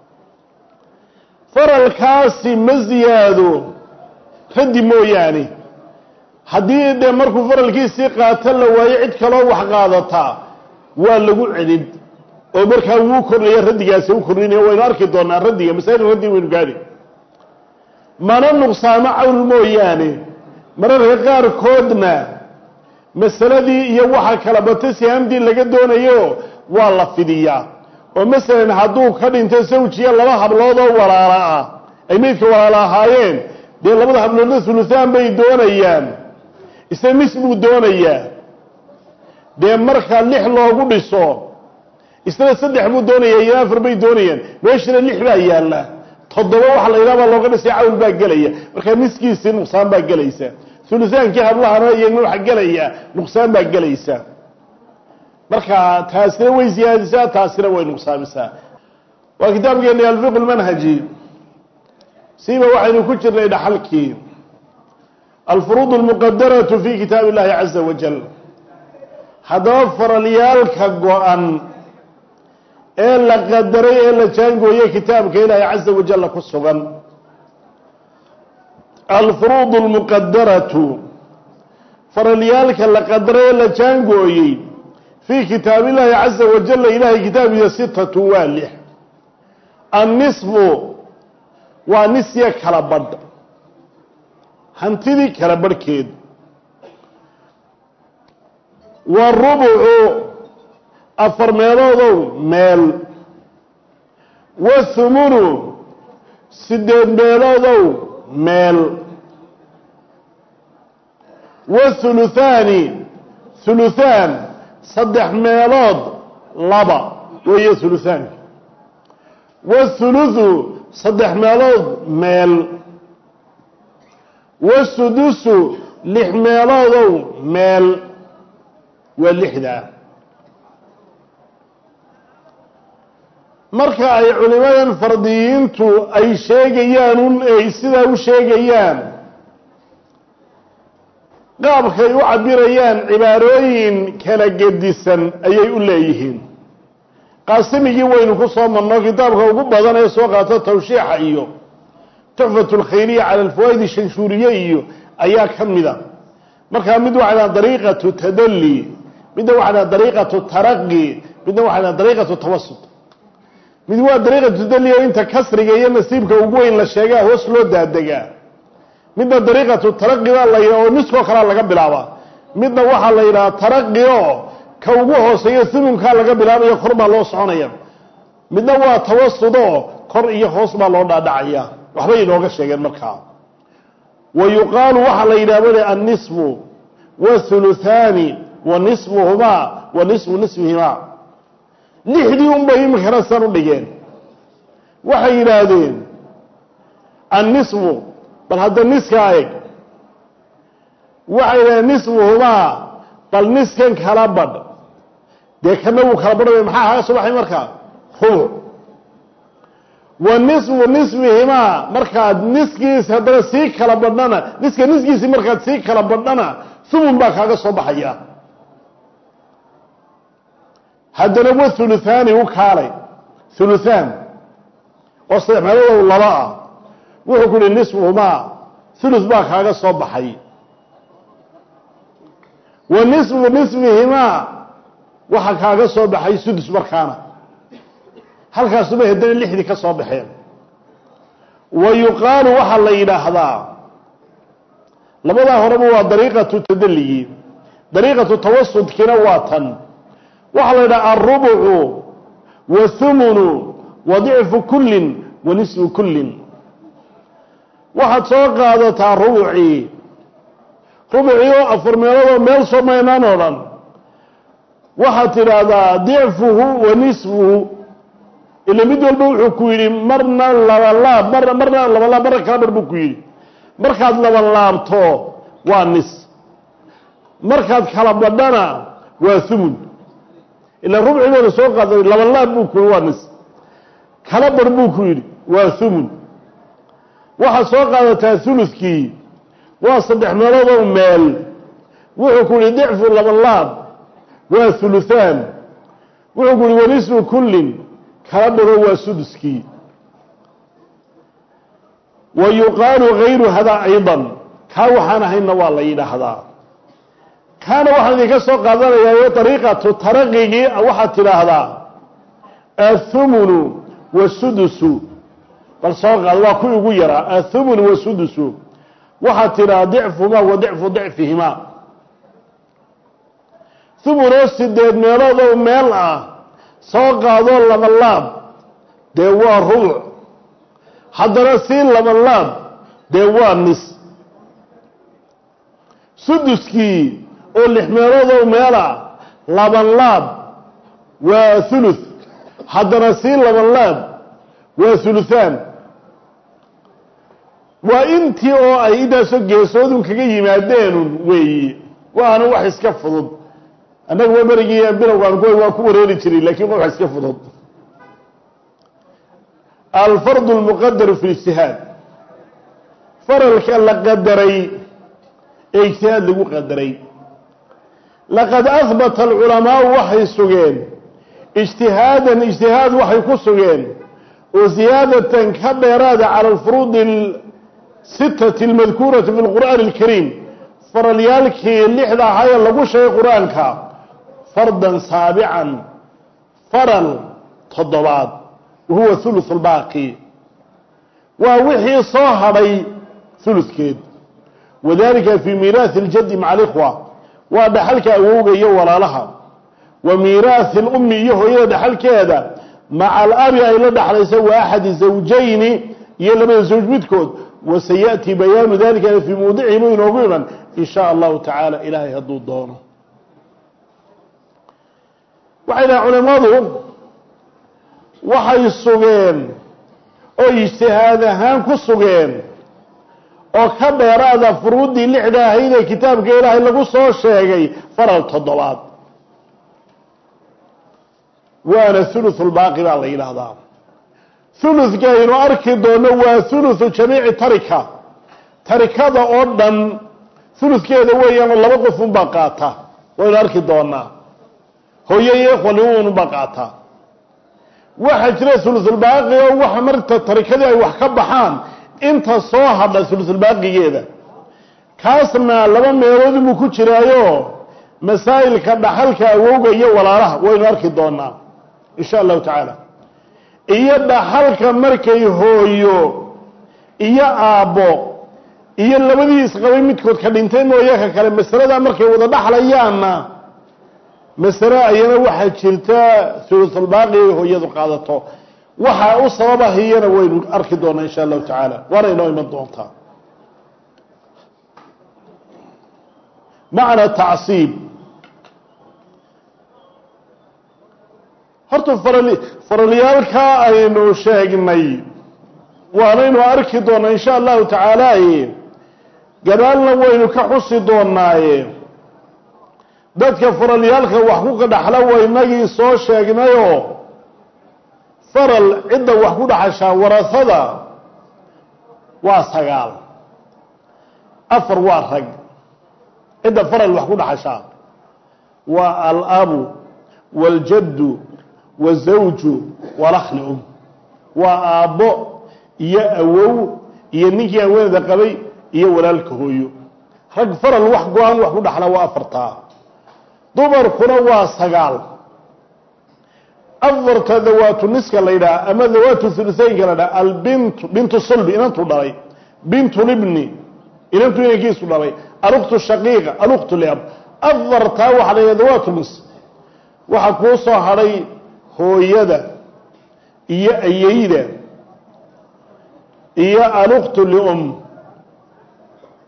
faralkaasi ma ziyaado radi mooyaane haddii dee markuu faralkiisii qaato la waayo cid kaloo wax qaadataa waa lagu celin oo markaa wuu kordhaya radigaasi u kordhinaya waynu arki doonaa radiga masaa'il radi waynu gaari mana nuqsaamo cawl mooyaane mararka qaarkoodna masaladii iyo waxa kala batay sihaamtii laga doonayo waa la fidiyaa oo masalan hadduu ka dhinto sawjiya laba hablood oo walaala ah ay meydka walaala ahaayeen dee labada habloodna huluhaan bay doonayaan isna nis buu doonayaa dee marka lix loogu dhiso isna saddex buu doonaya iyo afar bay doonayaan meeshana lix baa yaalla toddoba waxa la yidhaha baa looga dhisay cawl baa gelaya markaa niskiisii nuqsaan baa gelaysa hulutaankii hablahana iyagna waxa gelaya nuqsaan baa gelaysa marka taasina way siyaadisaa taasina way nuqsaamisaa waa kitaabkeeni alfiqh lmanhaji siiba waxaynu ku jirnay dhaxalkii alfuruud almuqadaratu fi kitaab illahi caza wajal haddaba faralyaalka go-an ee la qadaray ee la jaangooyey kitaabka ilaahi caza wajalla ku sugan alfuruud almuqadaratu faralyaalka la qadaray ee la jaangooyey fii kitaab illahi caza wajalla ilahay kitaabkiisa sitatu waa lix annisfu waa nisya kala badh hantidii kala badhkeed warubucu afar meeloodow meel wathumunu sideed meeloodow meel wathuluthaani thuluthaan saddex meelood laba weeye thuluthaanka wathuluthu saddex meelood meel wasudusu lix meeloodow meel waa lixdaa marka ay culimadan fardiyiintu ay sheegayaan un ay sidaa u sheegayaan qaabkay u cabirayaan cibaarooyin kala gedisan ayay u leeyihiin qaasimigii waynu ku soo marno kitaabka ugu badan ee soo qaato tawshiixa iyo tuxfatu lkhayriya cala alfawaa'id shanshuuriye iyo ayaa ka mida markaa mid waxaa dhaha dariiqatu tadalli midna waxaa dhaha dariiqatu taraqi midna waxaa dhaha dariiqatu tawasut mid waa dariiqatu tadalli oo inta kasriga iyo nasiibka ugu weyn la sheegaa hoos loo daadegaa midna dariiqatu taraqi baa la yidhaha oo niskoo kalea laga bilaabaa midna waxaa la yidhaha taraqi oo ka ugu hooseeyo thumunkaa laga bilaabayo kor baa loo soconaya midna waa tawasud oo kor iyo hoos baa loo dhaadhacaya waxbay inooga sheegeen markaa wa yuqaalu waxaa la yidhahda annisfu wathuluthaani wa nisfuhumaa wa nisfu nisfihimaa lixdii unbay iminkana san u dhigeen waxay yidhaahdeen annisfu bal hadda niskaa eg waxay yidhahdeen nisfuhumaa bal niskan kala badh dee kana wuu kala badhaya maxaa kaga soo baxay markaa rubuc wa nisfu nisfihimaa markaad niskiis haddana sii kala badhana niska niskiisii markaad sii kala badhana thumun baa kaaga soo baxaya haddana wa thuluthaani u kaalay thuluthaan oo saddex meelodow laba ah wuxuu ku yihi nisfuhumaa thuluth baa kaaga soo baxay wa nisfu nisfihimaa waxaa kaaga soo baxay sudus markaana halkaasuma haddana lixdii ka soo baxeen wa yuqaalu waxaa la yidhaahdaa labadaa horeba waa dariiqatu tadalligii dariiqatu tawasudkiina waa tan waxaa la yidhaha alrubucu wathumunu wa dicfu kullin wa nisfu kullin waxaad soo qaadataa rubucii rubucii oo afar meeloodoo meel soo maynaan oo dhan waxaad tidhaahdaa dicfuhu wa nisfuhu ila mid walba wuxuu ku yidhi marna labalaab mar marna labalaab marna kala bar buu ku yidhi markaad labalaabto waa nis markaad kala badhana waa thumun ila rubcigoona soo qaaday labalaab buu ku yidhi waa nis kala bar buu ku yidhi waa thumun waxaad soo qaadataa thuluthkii waa saddex meeloodoo meel wuxuu ku yidhi dicfu labalaab waa thuluthaan wuxuu ku yidhi wanisfu kullin kala baro waa suduskii wa yuqaalu gayru hadaa aydan kaa waxaan ahayna waa la yidhaahdaa kaana waxaan idinka soo qaadanayaa dariiqatu taraqigii waxaad tidhaahdaa athumunu wasudusu bal soo qaad waa kuwii ugu yaraa athumunu wasudusu waxaad tidhaahdaa dicfumaa wa dicfu dicfihimaa thumunoo sideed meeloodoo meel ah soo qaadoo labalaab dee waa rubuc haddana sii labalaab dee waa nis suduskii oo lix meeloodoo meela labanlaab waa thuluth haddana sii labanlaab waa thuluthaan waa intii oo ay intaasoo geesoodun kaga yimaadeenun weeye waana wax iska fudud annaga waa berigii bilowgaan ku waa ku wareeri jiray laakiin waa wax iska fudud alfardu almuqadaru fi ijtihaad faralka la qadaray ee ijtihaad lagu qadaray laqad ahbata alculamaau waxay sugeen ijtihaadan ijtihaad waxay ku sugeen oo ziyaadatan ka dheeraada cala alfuruudi alsittati almadkuurati fi lqur'aani alkariim faralyaalkii lixda ahaayee lagu sheegay qur-aanka fardan saabican faral toddobaad wahuwa thuluth albaaqi waa wixii soo hadhay thuluthkeed wadalika fii miiraathi aljaddi maca alikhwa waa dhaxalka awowga iyo walaalaha wa miiraathi alummi iyo hooyada dhaxalkeeda maca alabi ay la dhaxlaysa wa axadi zawjayni iyo labada zawj midkood wasayaأtii bayaanu dalika fii mawdicihi buu inoogu iman in shaa allahu tacaala ilaahay hadduu doono waxay dhaha culimadu waxay sugeen oo ijtihaad ahaan ku sugeen oo ka dheeraada furuuddii lixda ahayd ee kitaabka ilaahay lagu soo sheegay faral toddobaad waana thuluthulbaaqi baa la yidhaahdaa thuluthka aynu arki doono waa thuluthu jamiici tarika tarikada oo dhan thuluthkeeda weeyaanoo laba qof unbaa qaata waynu arki doonaa hooyo iyo ikhwani unbaa qaata waxaa jira thuluthulbaaqi oo waxa marta tarikadii ay wax ka baxaan inta soo hadha thuluthulbaaqigeeda kaasna laba meelood buu ku jiraayo masaa'ilka dhaxalka awowga iyo walaalaha waynu arki doonaa in sha allahu tacaala iyo dhaxalka markay hooyo iyo aabbo iyo labadii isqabay midkood ka dhintay mooye ka kale masalada markay wada dhaxlayaanna masale ayana waxaa jirta thuluthulbaaqi ay hooyadu qaadato waxaa u sababahiyana waynu arki doonaa in sha allahu tacaala waana inoo iman doontaa macna tacsiib horta faral faralyaalka aynu sheegnay waanaynu arki doonaa in sha allahu tacaala gadaalna waynu ka xusi doonaaye dadka faralyaalka wax ku dhaxla waynagii soo sheegnayoo faral cidda wax ku dhaxashaa warasada waa sagaal afar waa rag cidda faral wax ku dhaxashaa waa alabu waaljaddu wazawju walakhli um waa aabbo iyo awow iyo ninkii haweenada qabay iyo walaalka hooyo rag faral wax go-aan wax ku dhaxla waa afartaa dumarkuna waa sagaal afarta dawaatu niska la yidhaha ama dawaatu thuluthaynka la dhaha albintu bintu sulbi inantu dhalay bintu libni inantu inankiisu dhalay alukhtu shaqiiqa alukhtu liab afartaa waxaa la yidhaha dawaatu nis waxaa kuu soo hadhay hooyada iyo ayeyda iyo alukhtu lium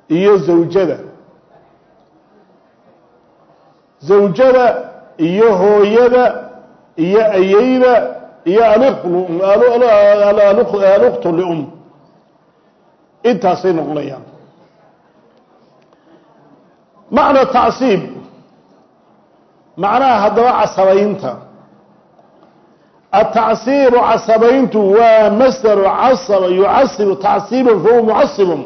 iyo zawjada zawjada iyo hooyada iyo ayeyda iyo alukhtu lium intaasay noqonayaan. macna tacsiib macnaha haddaba casabaynta التعصيب عصبينته ومصدر عصب يعصب تعصيبا فهو معصب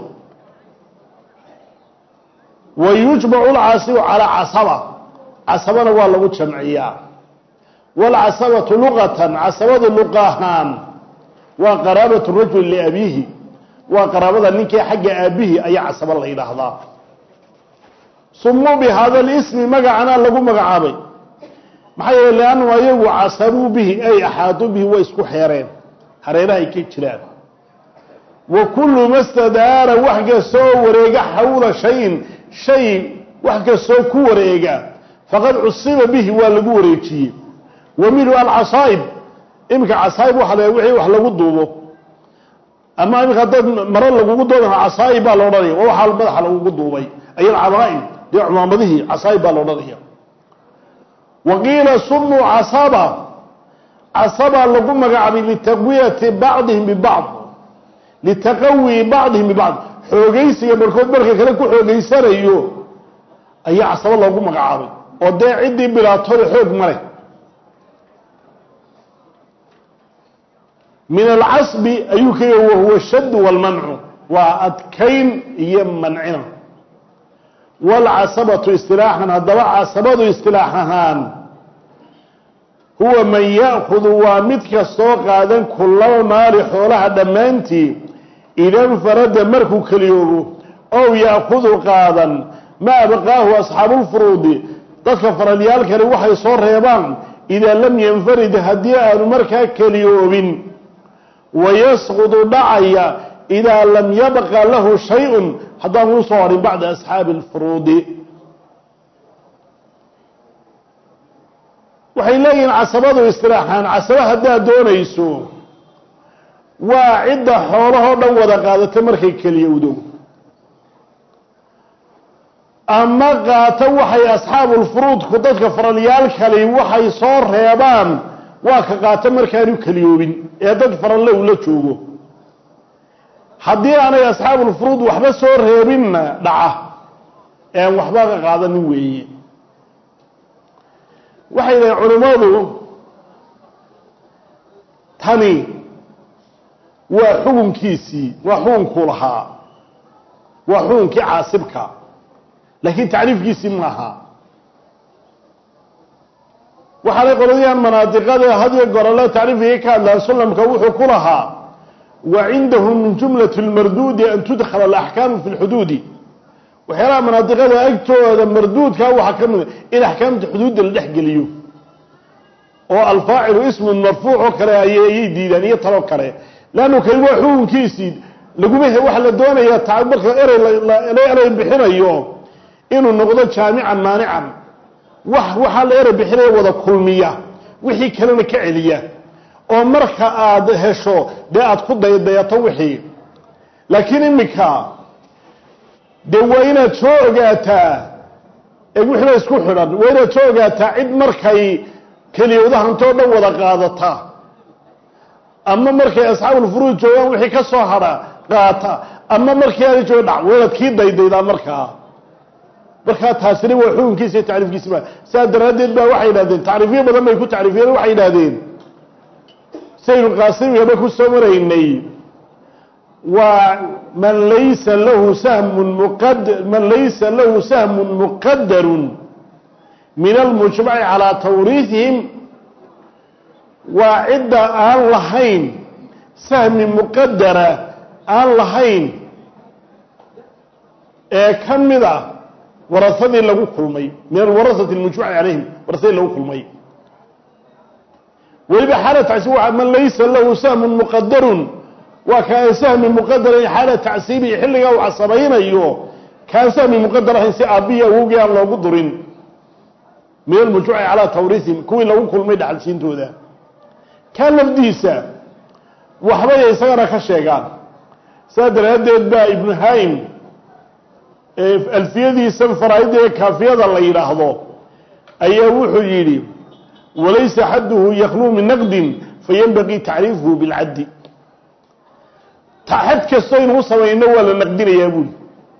ويجمع العصب على عصبة عصبنا هو لغة جمعية والعصبة لغة عصبة اللقاهان وقرابة الرجل لأبيه وقرابة النكي حق أبيه أي عصب الله إلى هذا سموا بهذا الاسم مقعنا لقوا مقعابي maxay yeelaan waayay wasabu bihi ay ahadu bihi wa isku xeereen hareeraha ay ka jiraan wa kullu mastadara wahga soo wareega hawla shayn shay wahga soo ku wareega faqad usiba bihi wa lagu wareejiyay wa milu al-asaib imka asaib waxa la wixii wax lagu duubo ama imka dad marar lagu duubo asaib baa loo dharay waxa madaxa lagu duubay ay al-abaa'im di umaamadihi asaib baa loo dharay وقيل سموا عصابة عصابة لقم مقعبي لتقوية بعضهم ببعض لتقوي بعضهم ببعض حوغيسي يمركوت بركة كلاكو حوغيسي ريو أي عصابة لقم مقعبي ودي عدي بلا طول حوغ مره من العصب أيوكي وهو الشد والمنع وأدكين يمنعنا والعصبة استلاحا هذا عصبة استلاحا هو من يأخذ وامدك السوق هذا كل مال حولها دمانتي إذا انفرد مركو كليوه أو يأخذ قادا ما بقاه أصحاب الفروض تكفر اليالك لوحي صور ريبان إذا لم ينفرد هدياء المركة كليوه ويسقط دعيا إذا لم يبقى له شيء حتى هو صار بعد أصحاب الفروض وحيلاقين عصباته استراحان عصبه هدا دونيسو وعدة حوله دوضا قادة مركي كليودو أما قاتا وحي أصحاب الفروض كدتك فراليال كلي وحي صار هيبان واكا قاتا مركي كليوبين يدد فرالي ولا تشوغو haddii aanay asxaabul furuud waxba soo reebinna dhaca ee waxba ka qaadanin weeye waxay culimadu tani waa xukunkiisii waa xukunku lahaa waa xukunkii caasibka laakiin tacriifkiisii maaha waxaa la qoladiyaan manaadiqada hadiyo gorole tacriifkii ka hadlaan sulamka wuxuu ku lahaa وعنده من جملة المردود أن تدخل الأحكام في الحدود وحيرا مناطق هذا أكتو مردود كهو حكمنا إلى أحكام الحدود اللي نحق اليوم والفاعل اسم مرفوع كرا يدي يعني يطلع كرا لأنه كي وحوم كيسيد لقومه وحلا دونه يتعبر لا يرى بحنا اليوم إنه النقضة جامعا مانعا وح وحلا يرى بحنا وذا كلمية وحي كلمة كعلية oo marka aad hesho de aad ku daydayato wixii laakiin imika de waa inaad soo ogaataa ee wixii isku xidhan waa inaad soo ogaataa cid markay keliyadahan too dhan wada qaadata ama markay asxaabul furuud joogaan wixii ka soo hara qaata ama markii ay joogaan dhac wada kii daydayda markaa markaa taasina waa xukunkiisa tacriifkiisa saa daraadeed baa waxay yiraahdeen tacriifiyo badan bay ku tacriifiyeen waxay yiraahdeen سيد القاسم يبكو سمريني ومن ليس له سهم مقدر من ليس له سهم مقدر من المجمع على توريثهم وعدة آن لحين سهم مقدرة آن لحين كم ماذا ورثة له كلمي من الورثة المجمع عليهم ورثة له كلمي وإذا حالة تعسيب من ليس له سهم مقدر وكان سهم مقدر حالة تعسيب يحلق أو عصبين أيوه كان سهم مقدر هنسي أبيه ووقيا الله قدر من المجوع على توريثهم كوي لو كل ميد على سينتو ذا كان لفديسة وحبايا يسغر كالشيقان سادر هدد با ابن هايم alfiyadiisa faraa'id ee kaafiyada la yiraahdo ayaa wuxuu yiri walaysa hadduhu yakhlu min naqdin fayanbaghi ta'rifuhu bil 'add tahad kasto inuu sameeyno wala naqdinayaa buu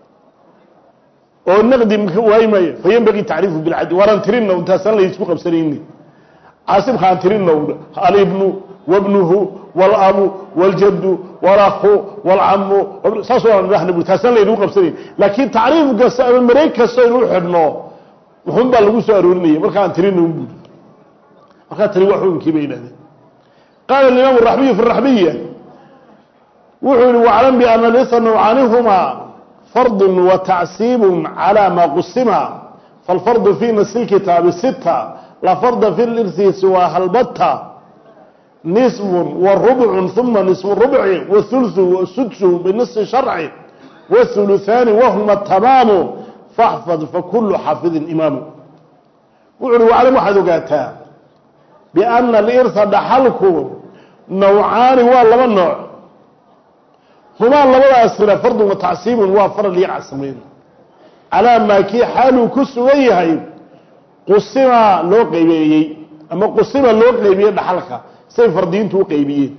oo naqdi waymay fayanbaghi ta'rifuhu bil 'add waran tirina inta san la isku qabsanayni عاصم خان tirina al-ibnu وابنه والأب والجد والأخ والعم ساسوا نحن بتحسن لي نوقف سنين لكن تعريف قصة المريكا سيروح حدنا وهم بلغوا سأروني مركان ترينهم مركان تري وحوم كبيرة قال الإمام الرحبي في الرحبية وحول وعلم بأن الإثم نوعانهما فرض وتعسيب على ما قسمها فالفرض في نص الكتاب الستة لا فرض في الإرث سواها البتة نصف والربع ثم نصف الربع والثلث والسدس بالنصف الشرعي والثلثان وهما التمام فاحفظ فكل حافظ إمام وعلوا على محدقاتها بأن الإرث دحلكم نوعان والله من نوع هما الله ولا أسر فرض وتعصيب وفر لي عصمين على ما كي حاله كسويه قسم لو قيبيه أما قسم لو قيبيه دحلك سي فردين تو قيبيه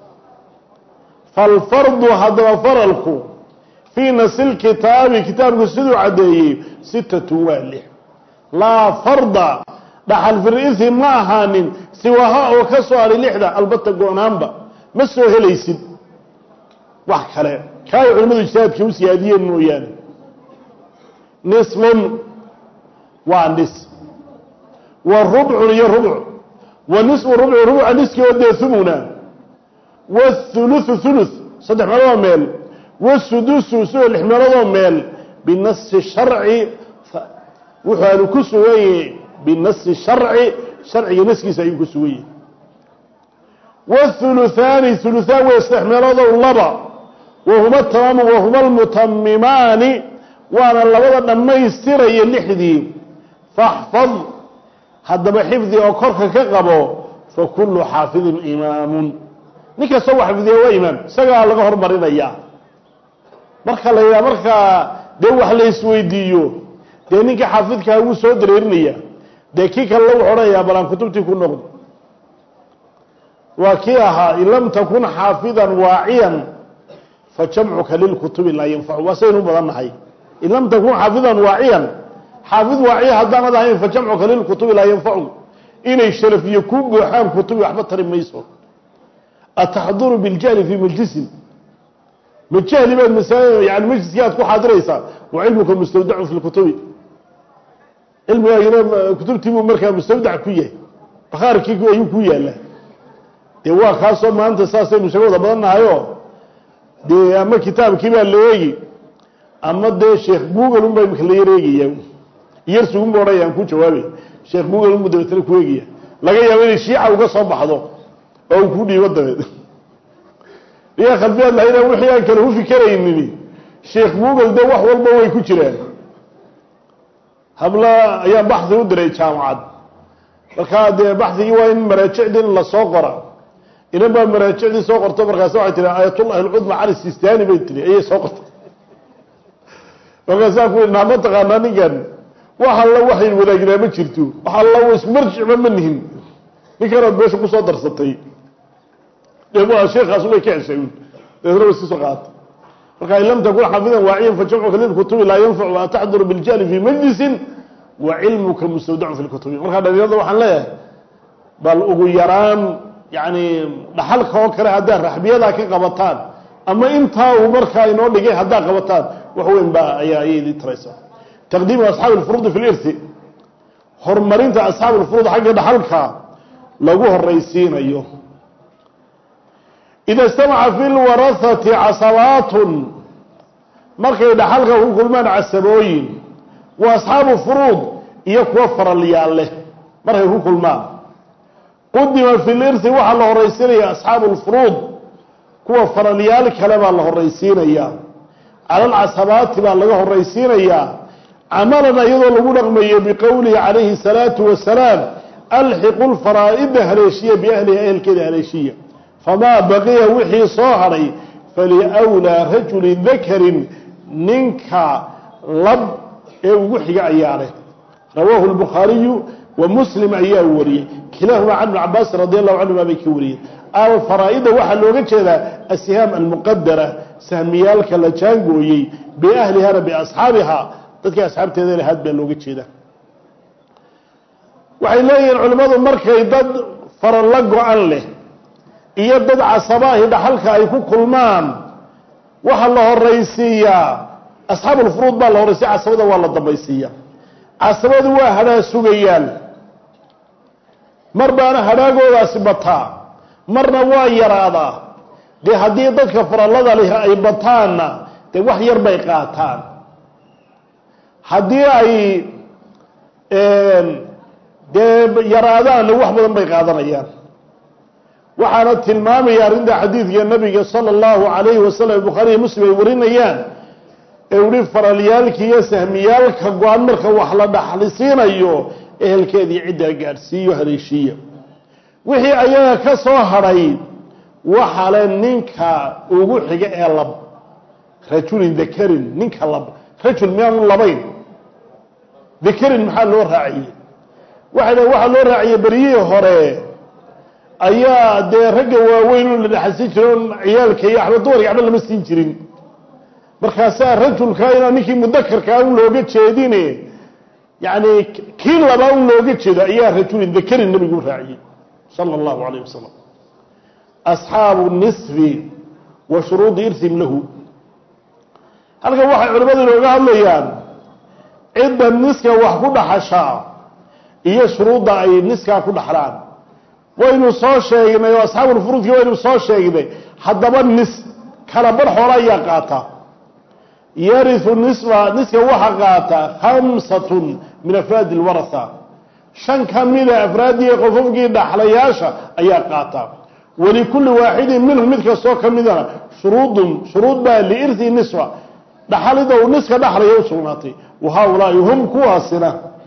فالفرض هذا فرلكم في نص الكتاب كتاب السدو عديه ستة والح لا فرض دحل في الرئيس ما هان سواها وكسوار لحدة البطة قونانبا مسو هليسد واحد كلام كاي علماء اجتهاد كيو سيادية النويان نصف ونصف والربع هي الربع ونصف الربع ربع نصف ودي ثمنا والثلث ثلث صدح ملوان ميل والسدس سوء الحملوان ميل بالنص الشرعي وحالو كسوي بالنص الشرعي شرعي نسكي سيو كسوي والثلثان ثلثان ويستحملوان اللبا وهما التمام وهما المتممان وانا اللبا لما يستري اللحدي فاحفظ هذا بحفظي أو كرك كقبه فكل حافظ إمام نيكا سوى حفظي هو إمام سقى لغا هرمرين إياه مركا ليا مركا دوح ليسويديو دي نيكا حافظك هو سو دريرنيا دي كيكا لو حريا بلان كتبتي كون نقض وكيها إن لم تكن حافظا واعيا فجمعك للكتب لا ينفع وسينه بضنحي إن لم تكن حافظا واعيا حافظ واعي هدانا داهين فجمعك للكتب لا ينفع إن الشرف يكون بحام كتب أحمد ترم ميسو التحضر بالجهل في مجلس بالجهل من المسائل يعني مجلس ياتكو حاضريسا وعلمك مستودع في الكتب علم يا كتب تيمو مركا مستودع كويه بخارك كيكو أيو كويه لا دي waa kaasoo maanta saasay mushahada badanahayo dee ama kitaabkiiba leeyay ama dee sheekh Google un bay kala yareeyay yarsi ugu moorayaan ku jawaabay sheekh Google ugu dawladda ku eegaya laga yaabo in shiica uga soo baxdo oo ku dhiibo dabeed iyo khalfiyad la ilaa wixii aan kala u fikiraynin sheekh Google de wax walba way ku jiraan habla ayaa baxthi u diray jaamacad marka de baxthi waa in maraajicdin la soo qora inaba maraajicdii soo qorto markaas waxa tiri ayatullah al-udma ali sistani bay tiri ay soo qorto markaas ku naama taqaana ninkan waxa la waxay wadaagna ma jirto waxa la ismarjic ma manhin ninkan beesha ku soo darsatay deewa sheekhaas way ka heshay deewa si soo qaat marka ilam taqul hafidan wa'iyan fajma'uka lil kutub la yanfa wa tahdur bil jahl fi majlis wa ilmuka mustawda' fi al kutub marka dhalinyarada waxaan leeyahay bal ugu yaraan yani dhaxalka oo kale hadaa raxbiyada ka qabataan ama inta uu marka inoo dhigay hadaa qabataan wax weyn baa ayaa ayay tiraysa تقديم أصحاب الفروض في الإرث هرمرين أصحاب الفروض حق دحلك لقوه الرئيسين أيوه إذا استمع في الورثة عصبات مركي دحلك هو كل من عسبوين وأصحاب الفروض يكوفر اللي له مركي هو كل من قدم في الإرث وحله الرئيسين أصحاب الفروض كوفر اللي له كلام الله الرئيسين أياه على العصبات بقى لقوه الرئيسين أياه عملنا يضل لغو نغمي بقوله عليه الصلاة والسلام ألحق الفرائد هليشية بأهلها أهل كده هليشية فما بقي وحي صاهري فلأولى رجل ذكر ننكا lab ee ugu xiga ayaa leh rawaahu al-Bukhari wa Muslim ayaa wariyay kilahuma can Ibn Abbas radiyallahu anhu ma biki wariyay al-faraa'id waxa looga jeedaa ashaam al-muqaddara sahmiyalka la jaangooyay bi ahliha bi asxaabiha dadka asxaabteeda lahayd baa looga jeedaa waxay leeyihiin culimadu markay dad faran la go'an leh iyo dad casabaahi dhaxalka ay ku kulmaan waxa la horeysiiyaa asxaabul furuud baa la horeysiiyaa casabada waa la dambaysiiyaa casabadu waa hadaa sugayaan mar baana hadaagoodaasi bataa marna waa yaraadaa dee haddii dadka farallada leh ay bataanna dee wax yar bay qaataan haddii ay dee yaraadaanna wax badan bay qaadanayaan waxaana tilmaamaya arrinta xadiidka nabiga sala allahu calayhi wasallam bukhaari muslim ay warinayaan ee weli faralyaalka iyo sahmiyaalka go-aan marka wax la dhaxlisiinayo ehelkeedii cidda gaadhsiiyo haleeshiiya wixii ayaga ka soo hadhay waxa le ninka ugu xiga ee lab rajulin dakarin ninka lab rajul miyaanu labayn dakarin maxaa loo raaciyey waxa waxaa loo raaciyey beriyihii hore ayaa dee ragga waaweyn u la dhaxalsin jiray ciyaalka iyo axba dumarka axba lama siin jirin markaasaa rajulka inaa ninkii mudakarkaa un looga jeedine yani kii labaa un looga jeedo ayaa rajulin dakarin nabigu raaciyey sala allahu alayh wasalam asxaabu nisfi wa shuruudi irhim lahu halkan waxay culimmadu inooga hadlayaan cidda niska wax ku dhaxashaa iyo shuruudda ay niskaa ku dhaxlaan waynu soo sheegnay oo asxaabulfuruudki waynu soo sheegnay haddaba nis kala bar xoola ayaa qaata yarisu nisfa niska waxa qaata khamsatun min afraadi alwaratha shan ka mida afraadiya qofofkii dhaxlayaasha ayaa qaata walikulli waaxidin minhum mid kastoo ka midana shuruudun shuruud baa liirthi nisfa dhaxalida uu niska dhaxlaya u sugnaatay wa haaulaa'i hum kuwaasina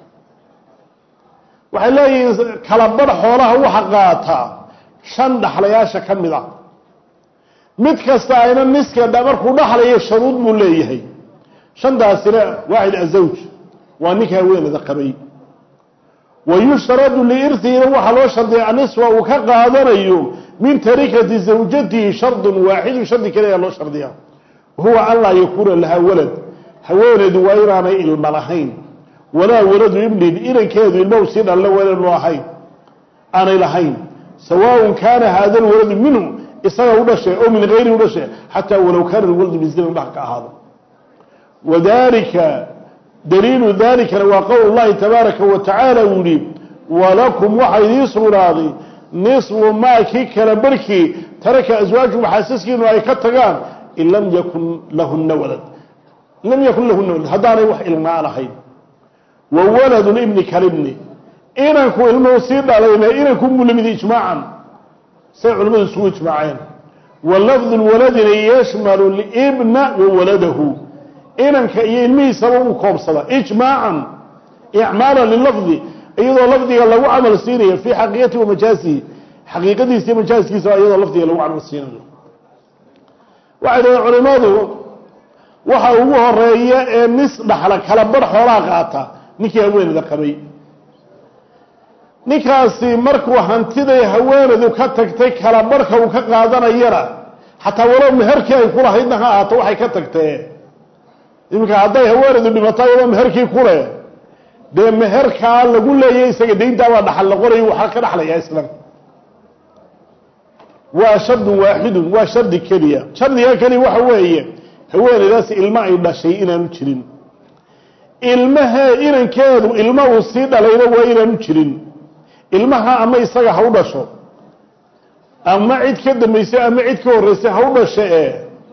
waxay leeyihiin kala bar xoolaha waxa qaata shan dhaxlayaasha ka mid ah mid kasta ayna niska markuu dhaxlayo shuruud buu leeyahay shantaasina waaxid azawj waa ninka haweenada qabay wayushtaradu liirthina waxa loo shardiyaa niswa uu ka qaadanayo min tarikati zawjatihi shardun waaxid shardi kale loo shardiyaa huwa an laa yakuuna laha walad haweenadu waa inaanay ilma lahayn walaa waladu ibnin inankeedu ilmahu sii dhalle walanu ahayn aanay lahayn sawaaun kaana haada alwaladu minhu isaga u dhashay oo min gayri u dhashay xataa walow kaana alwaladu min zina dhax ka ahaado wadalika daliilu dalikana waa qowl llahi tabaaraka wa tacaala uu yihi walakum waxaa idiin sugnaaday nisfu maa kii kala barkii taraka aswaajukum xaasaskiinu ay ka tagaan in lam yakun lahuna walad lam yakun lahuna walad haddaanay wax ilmaa lahayn wa waladu libni kalibni inanku ilmuhu sii dhalayna inanku mulamid ijmaacan say culimmadu isugu ijmaaceen wa lafdu lwaladina yashmalu libna wa waladahu inanka iyo ilmihiisaba uu koobsada ijmaacan icmaalan lilafdi iyadoo lafdiga lagu camal siinayo fii xaqiiqati wa majaasihi xaqiiqadiisa iyo majaaskiisa iyadoo lafdiga lagu camal siinayo waxay dhaheen culimmadu waxa ugu horeeya ee nis dhaxla kala bar xoolaha qaata ninkii haweenada qabay ninkaasi markuu hantiday haweenadu ka tagtay kala barka uu ka qaadanayana xataa walow meherkii ay ku lahaydna ha ahaato waxay ka tagtee iminka hadday haweenadu dhimato iyadoo meherkii ku leh dee meherkaa lagu leeyay isaga dayntaabaa dhaxal la qorayo waxaa ka dhaxlayaa islan waa shardun waaxidun waa shardi keliya shardiga keliya waxa weeye haweenaydaasi ilmo ay dhashay inaanu jirin ilmahee inankeedu ilma uu sii dhalayna waa inaanu jirin ilmaha ama isaga ha u dhasho ama cid ka dambaysay ama cid ka horreysay ha u dhasho ee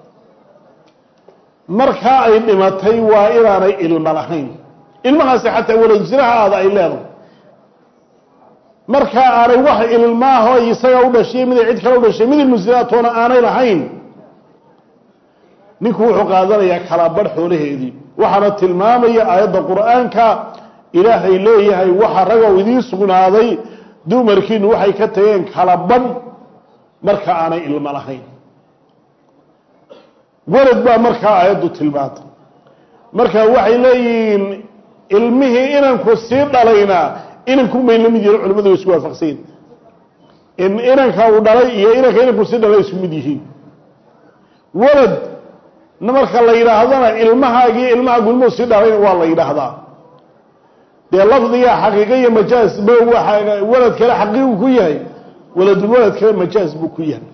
markaa ay dhimatay waa inaanay ilmo lahayn ilmahaasi xataa waladusinaha aada ay leedahay markaa aanay wax ilmaaho isaga u dhashay mid ay cid kale u dhashay mid ilmusinaatoona aanay lahayn ninku wuxuu qaadanayaa kala badh xoolaheedii waxaana tilmaamaya aayadda qur-aanka ilaahay leeyahay waxa ragow idiin sugnaaday dumarkiinu waxay ka tageen kala badh marka aanay ilmo lahayn walad baa markaa aayaddu tilmaantay marka waxay leeyihiin ilmihii inanku sii dhalayna inanku may la mid yihiin culimadu way isku waafaqsan in inanka uu dhalay iyo inanka inanku sii dhalay isku mid yihiin walad marka la yidhaahdana ilmahaagii ilmaha gulmuu sii dhalayna waa la yidhaahdaa dee lafdiga xaqiiqa iyo majaaz ba walad kale xaqiiqu ku yahay waladul walad kale majaaz buu ku yahay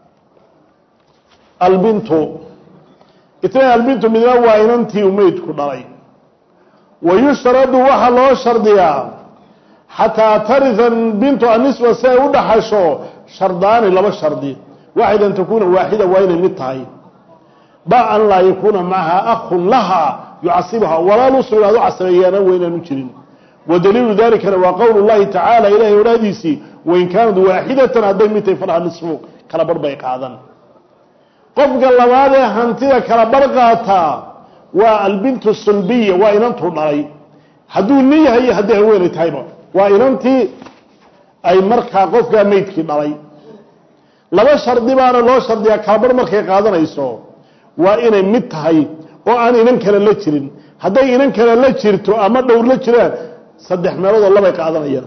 albintu itna albintu midna waa inantii umeydku dhalay wayushradu waxa loo shardiyaa xataa taritha bintu aniswa si ay u dhaxasho shardaani laba shardi waaxidan takuuna waaxida waa inay mid tahay ba an laa yakuuna macaha akhun laha yucasibuha walaalu sugnaado casabeeyaana waynaanu jirin wadaliilu dalikana waa qowlu llahi tacaala ilahay odhaadiisii wain kaanad waaxidatan hadday mid tahay falaha nisfu kala bar bay qaadan qofka labaad ee hantida kala bar qaataa waa albintu sulbiya waa inantuu dhalay hadduu nin yahay iyo haddii haweenay tahayba waa inantii ay markaa qofkaa meydkii dhalay laba shardi baana loo shardiyaa kalabar markay qaadanayso waa inay mid tahay oo aan inan kale la jirin hadday inan kale la jirto ama dhowr la jiraan saddex meeloodoo labay qaadanayaan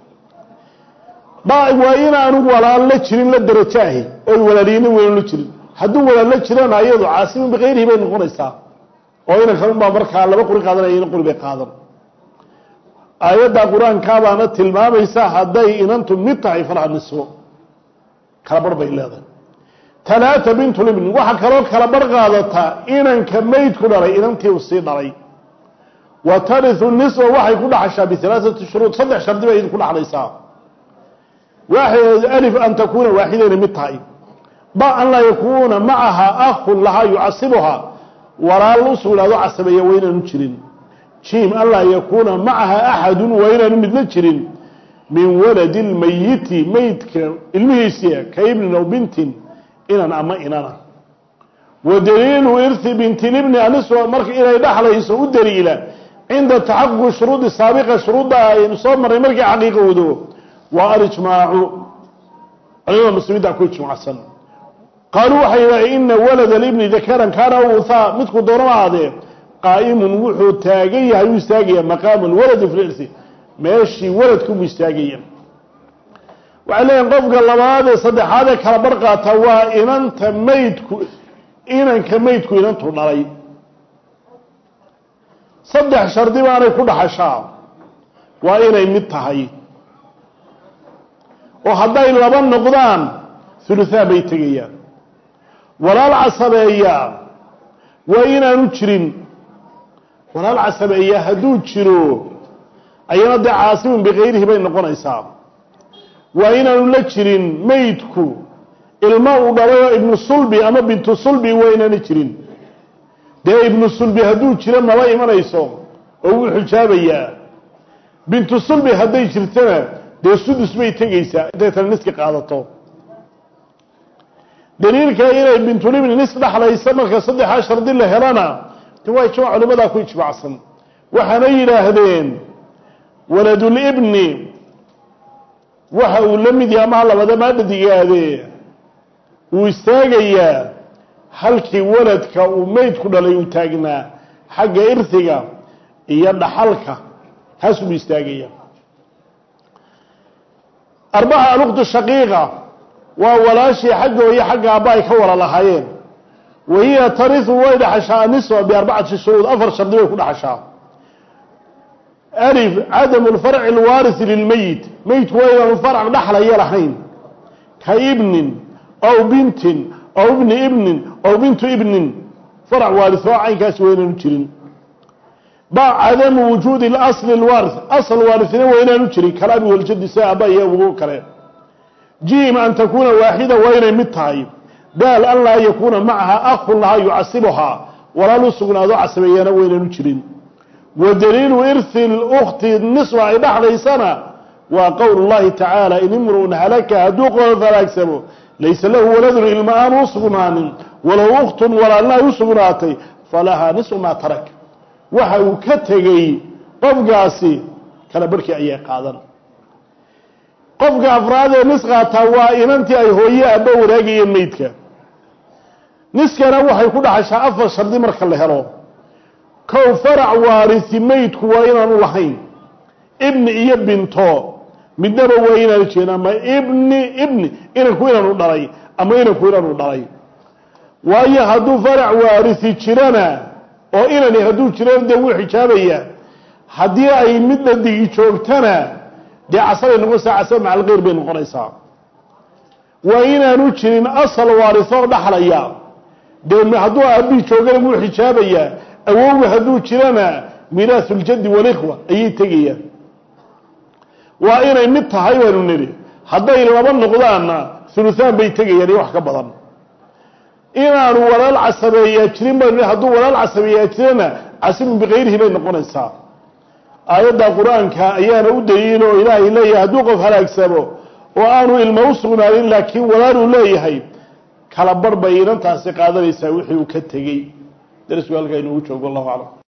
waa inaanu walaal la jirin la darajo ahi oy walaaliyinin weynu la jirin hadduu walaal la jirana iyadu caasimin bikayrihi bay noqonaysaa oo inankan unbaa markaa laba quri qaadanaya inan quri bay qaadan aayadda qur-aankaabaana tilmaamaysa hadday inantu mid tahay falaha nisfo kala bar bay leedahay talaata bintu libni waxaa kaloo kala bar qaadataa inanka meydku dhalay inantii u sii dhalay wa tarihu nisfa waxay ku dhaxashaa bihalaaثati shuruud saddex shardi bay idinku dhaxlaysaa waaxid alif an takuuna waaxidayna mid tahay ba an laa yakuuna macaha akhun lahaa yucasibuhaa walaal u sugnaado casabeeya waa inaanu jirin jim an laa yakuuna macaha axadun waa inaanu midla jirin min waladi lmayiti meydka ilmihiisia ka ibnin aw bintin inan ama inana wa daliilu irhi binti libni aniswa marka inay dhaxlayso u daliila cinda taxaquqi shuruudi saabiqa shuruudda aynu soo marnay markii xaqiiqowdo waa alijmaacu culimada muslimiinta ku ijmacsan qaaluu waxay yidhahdeen ina walada libni dakaran kaana unthaa midku doonama ahaadee qaa'imun wuxuu taagan yahay u istaagaya maqaamu lwaladi fi lirsi meeshii waladku mu istaagaya waxay leeyihin qofka labaad ee saddexaad ee kala bar qaata waa inanta meydku inanka meydku inantu dhalay saddex shardi baanay ku dhaxashaa waa inay mid tahay oo hadday laba noqdaan huluhaa bay tegayaan walaal casabeeya waa inaanu jirin walaal casabeeya hadduu jiro ayana dee caasimun bikayrihi bay noqonaysaa waa inaanu la jirin meydku ilmo uu dhalay oo ibnu sulbi ama bintu sulbi waa inaana jirin dee ibnu sulbi hadduu jiro maba imanayso oo wuu xijaabayaa bintu sulbi hadday jirtana dee sudus bay tegaysaa intay tana niski qaadato daliilka inay bintulibni nis dhaxlaysa marka saddexaa shardi la helana de waa ijmac culimadaa ku ijmacsan waxaana yidhaahdeen waladulibni waxa uu la mid yahay amaha labada maadhadigaadee wuu istaagayaa halkii waladka uu meydku dhalay uu taagnaa xagga irhiga iyo dhaxalka taasuu istaagaya arbaca aluqdu shaqiiqa waa walaashii xagga iyo xagga aabba ay ka wala lahaayeen wahiya tarihu way dhaxashaa nisfa biarbacati shuruud afar shardi bay ku dhaxashaa alif cadamu lfarci alwaarisi lilmeyit meydku waa inaanu farc dhaxlaya lahayn ka ibnin aw bintin aw ibni ibnin aw bintu ibnin farc waaris oo caynkaasi waa inaanu jirin ba cadamu wujuudi asli lwaaris asl waarisina waa inaanu jirin kalaabi waljadi si aabba iyo ugu kale jim an takuuna waaxida waa inay mid tahay daal an laa yakuuna macaha akhun lahaa yucasibuhaa walaal u sugnaado casabeeyana waa inaanu jirin wa daliilu irhi lukti niswa ay dhaxlaysana waa qowl llahi tacaala in imru'un halaka hadduu qof halaagsamo laysa lahu waladun ilma aan u sugnaanin walow ukhtun walaalna ay u sugnaatay falahaa nisfu maa tarak waxa uu ka tegey qofkaasi kala barhkii ayay qaadan qofka afraad ee nis qaataa waa inantii ay hooye aabba wadaagayeen meydka niskana waxay ku dhaxashaa afar shardi marka la helo kow farac waarisi maydku waa inaanu lahayn ibni iyo binto midnaba waa inaanu jirin ama ibni ibni inanku inaanu dhalay ama inanku inaanu dhalay waayo hadduu farac waarisi jirana oo inani hadduu jirana dee wuu xijaabaya haddii ay mid digi joogtana dee casabay noqonaysaa casaba maca alkhayr bay noqonaysaa waa inaanu jirin asal waarisoo dhaxlaya dee hadduu aabbihi joogana wuu xijaabayaa awowga hadduu jirana miiraahuljaddi walikhwa ayay tegayaan waa inay mid tahay waanu nidhi hadday laba noqdaanna huluhaan bay tegayaan iyo wax ka badan inaanu walaal casabeeyaa jirin baynu nidhi hadduu walaal casabeeyaa jirana casibun bikayrihi bay noqonaysaa aayadda qur-aanka ayaana u daliil oo ilaahay leeyahay hadduu qof halaagsamo oo aanu ilmo u sugnaanin laakiin walaaluu leeyahay kala bar bay inantaasi qaadanaysaa wixii uu ka tegey darisku halkaa inoogu joogo wallahu aclam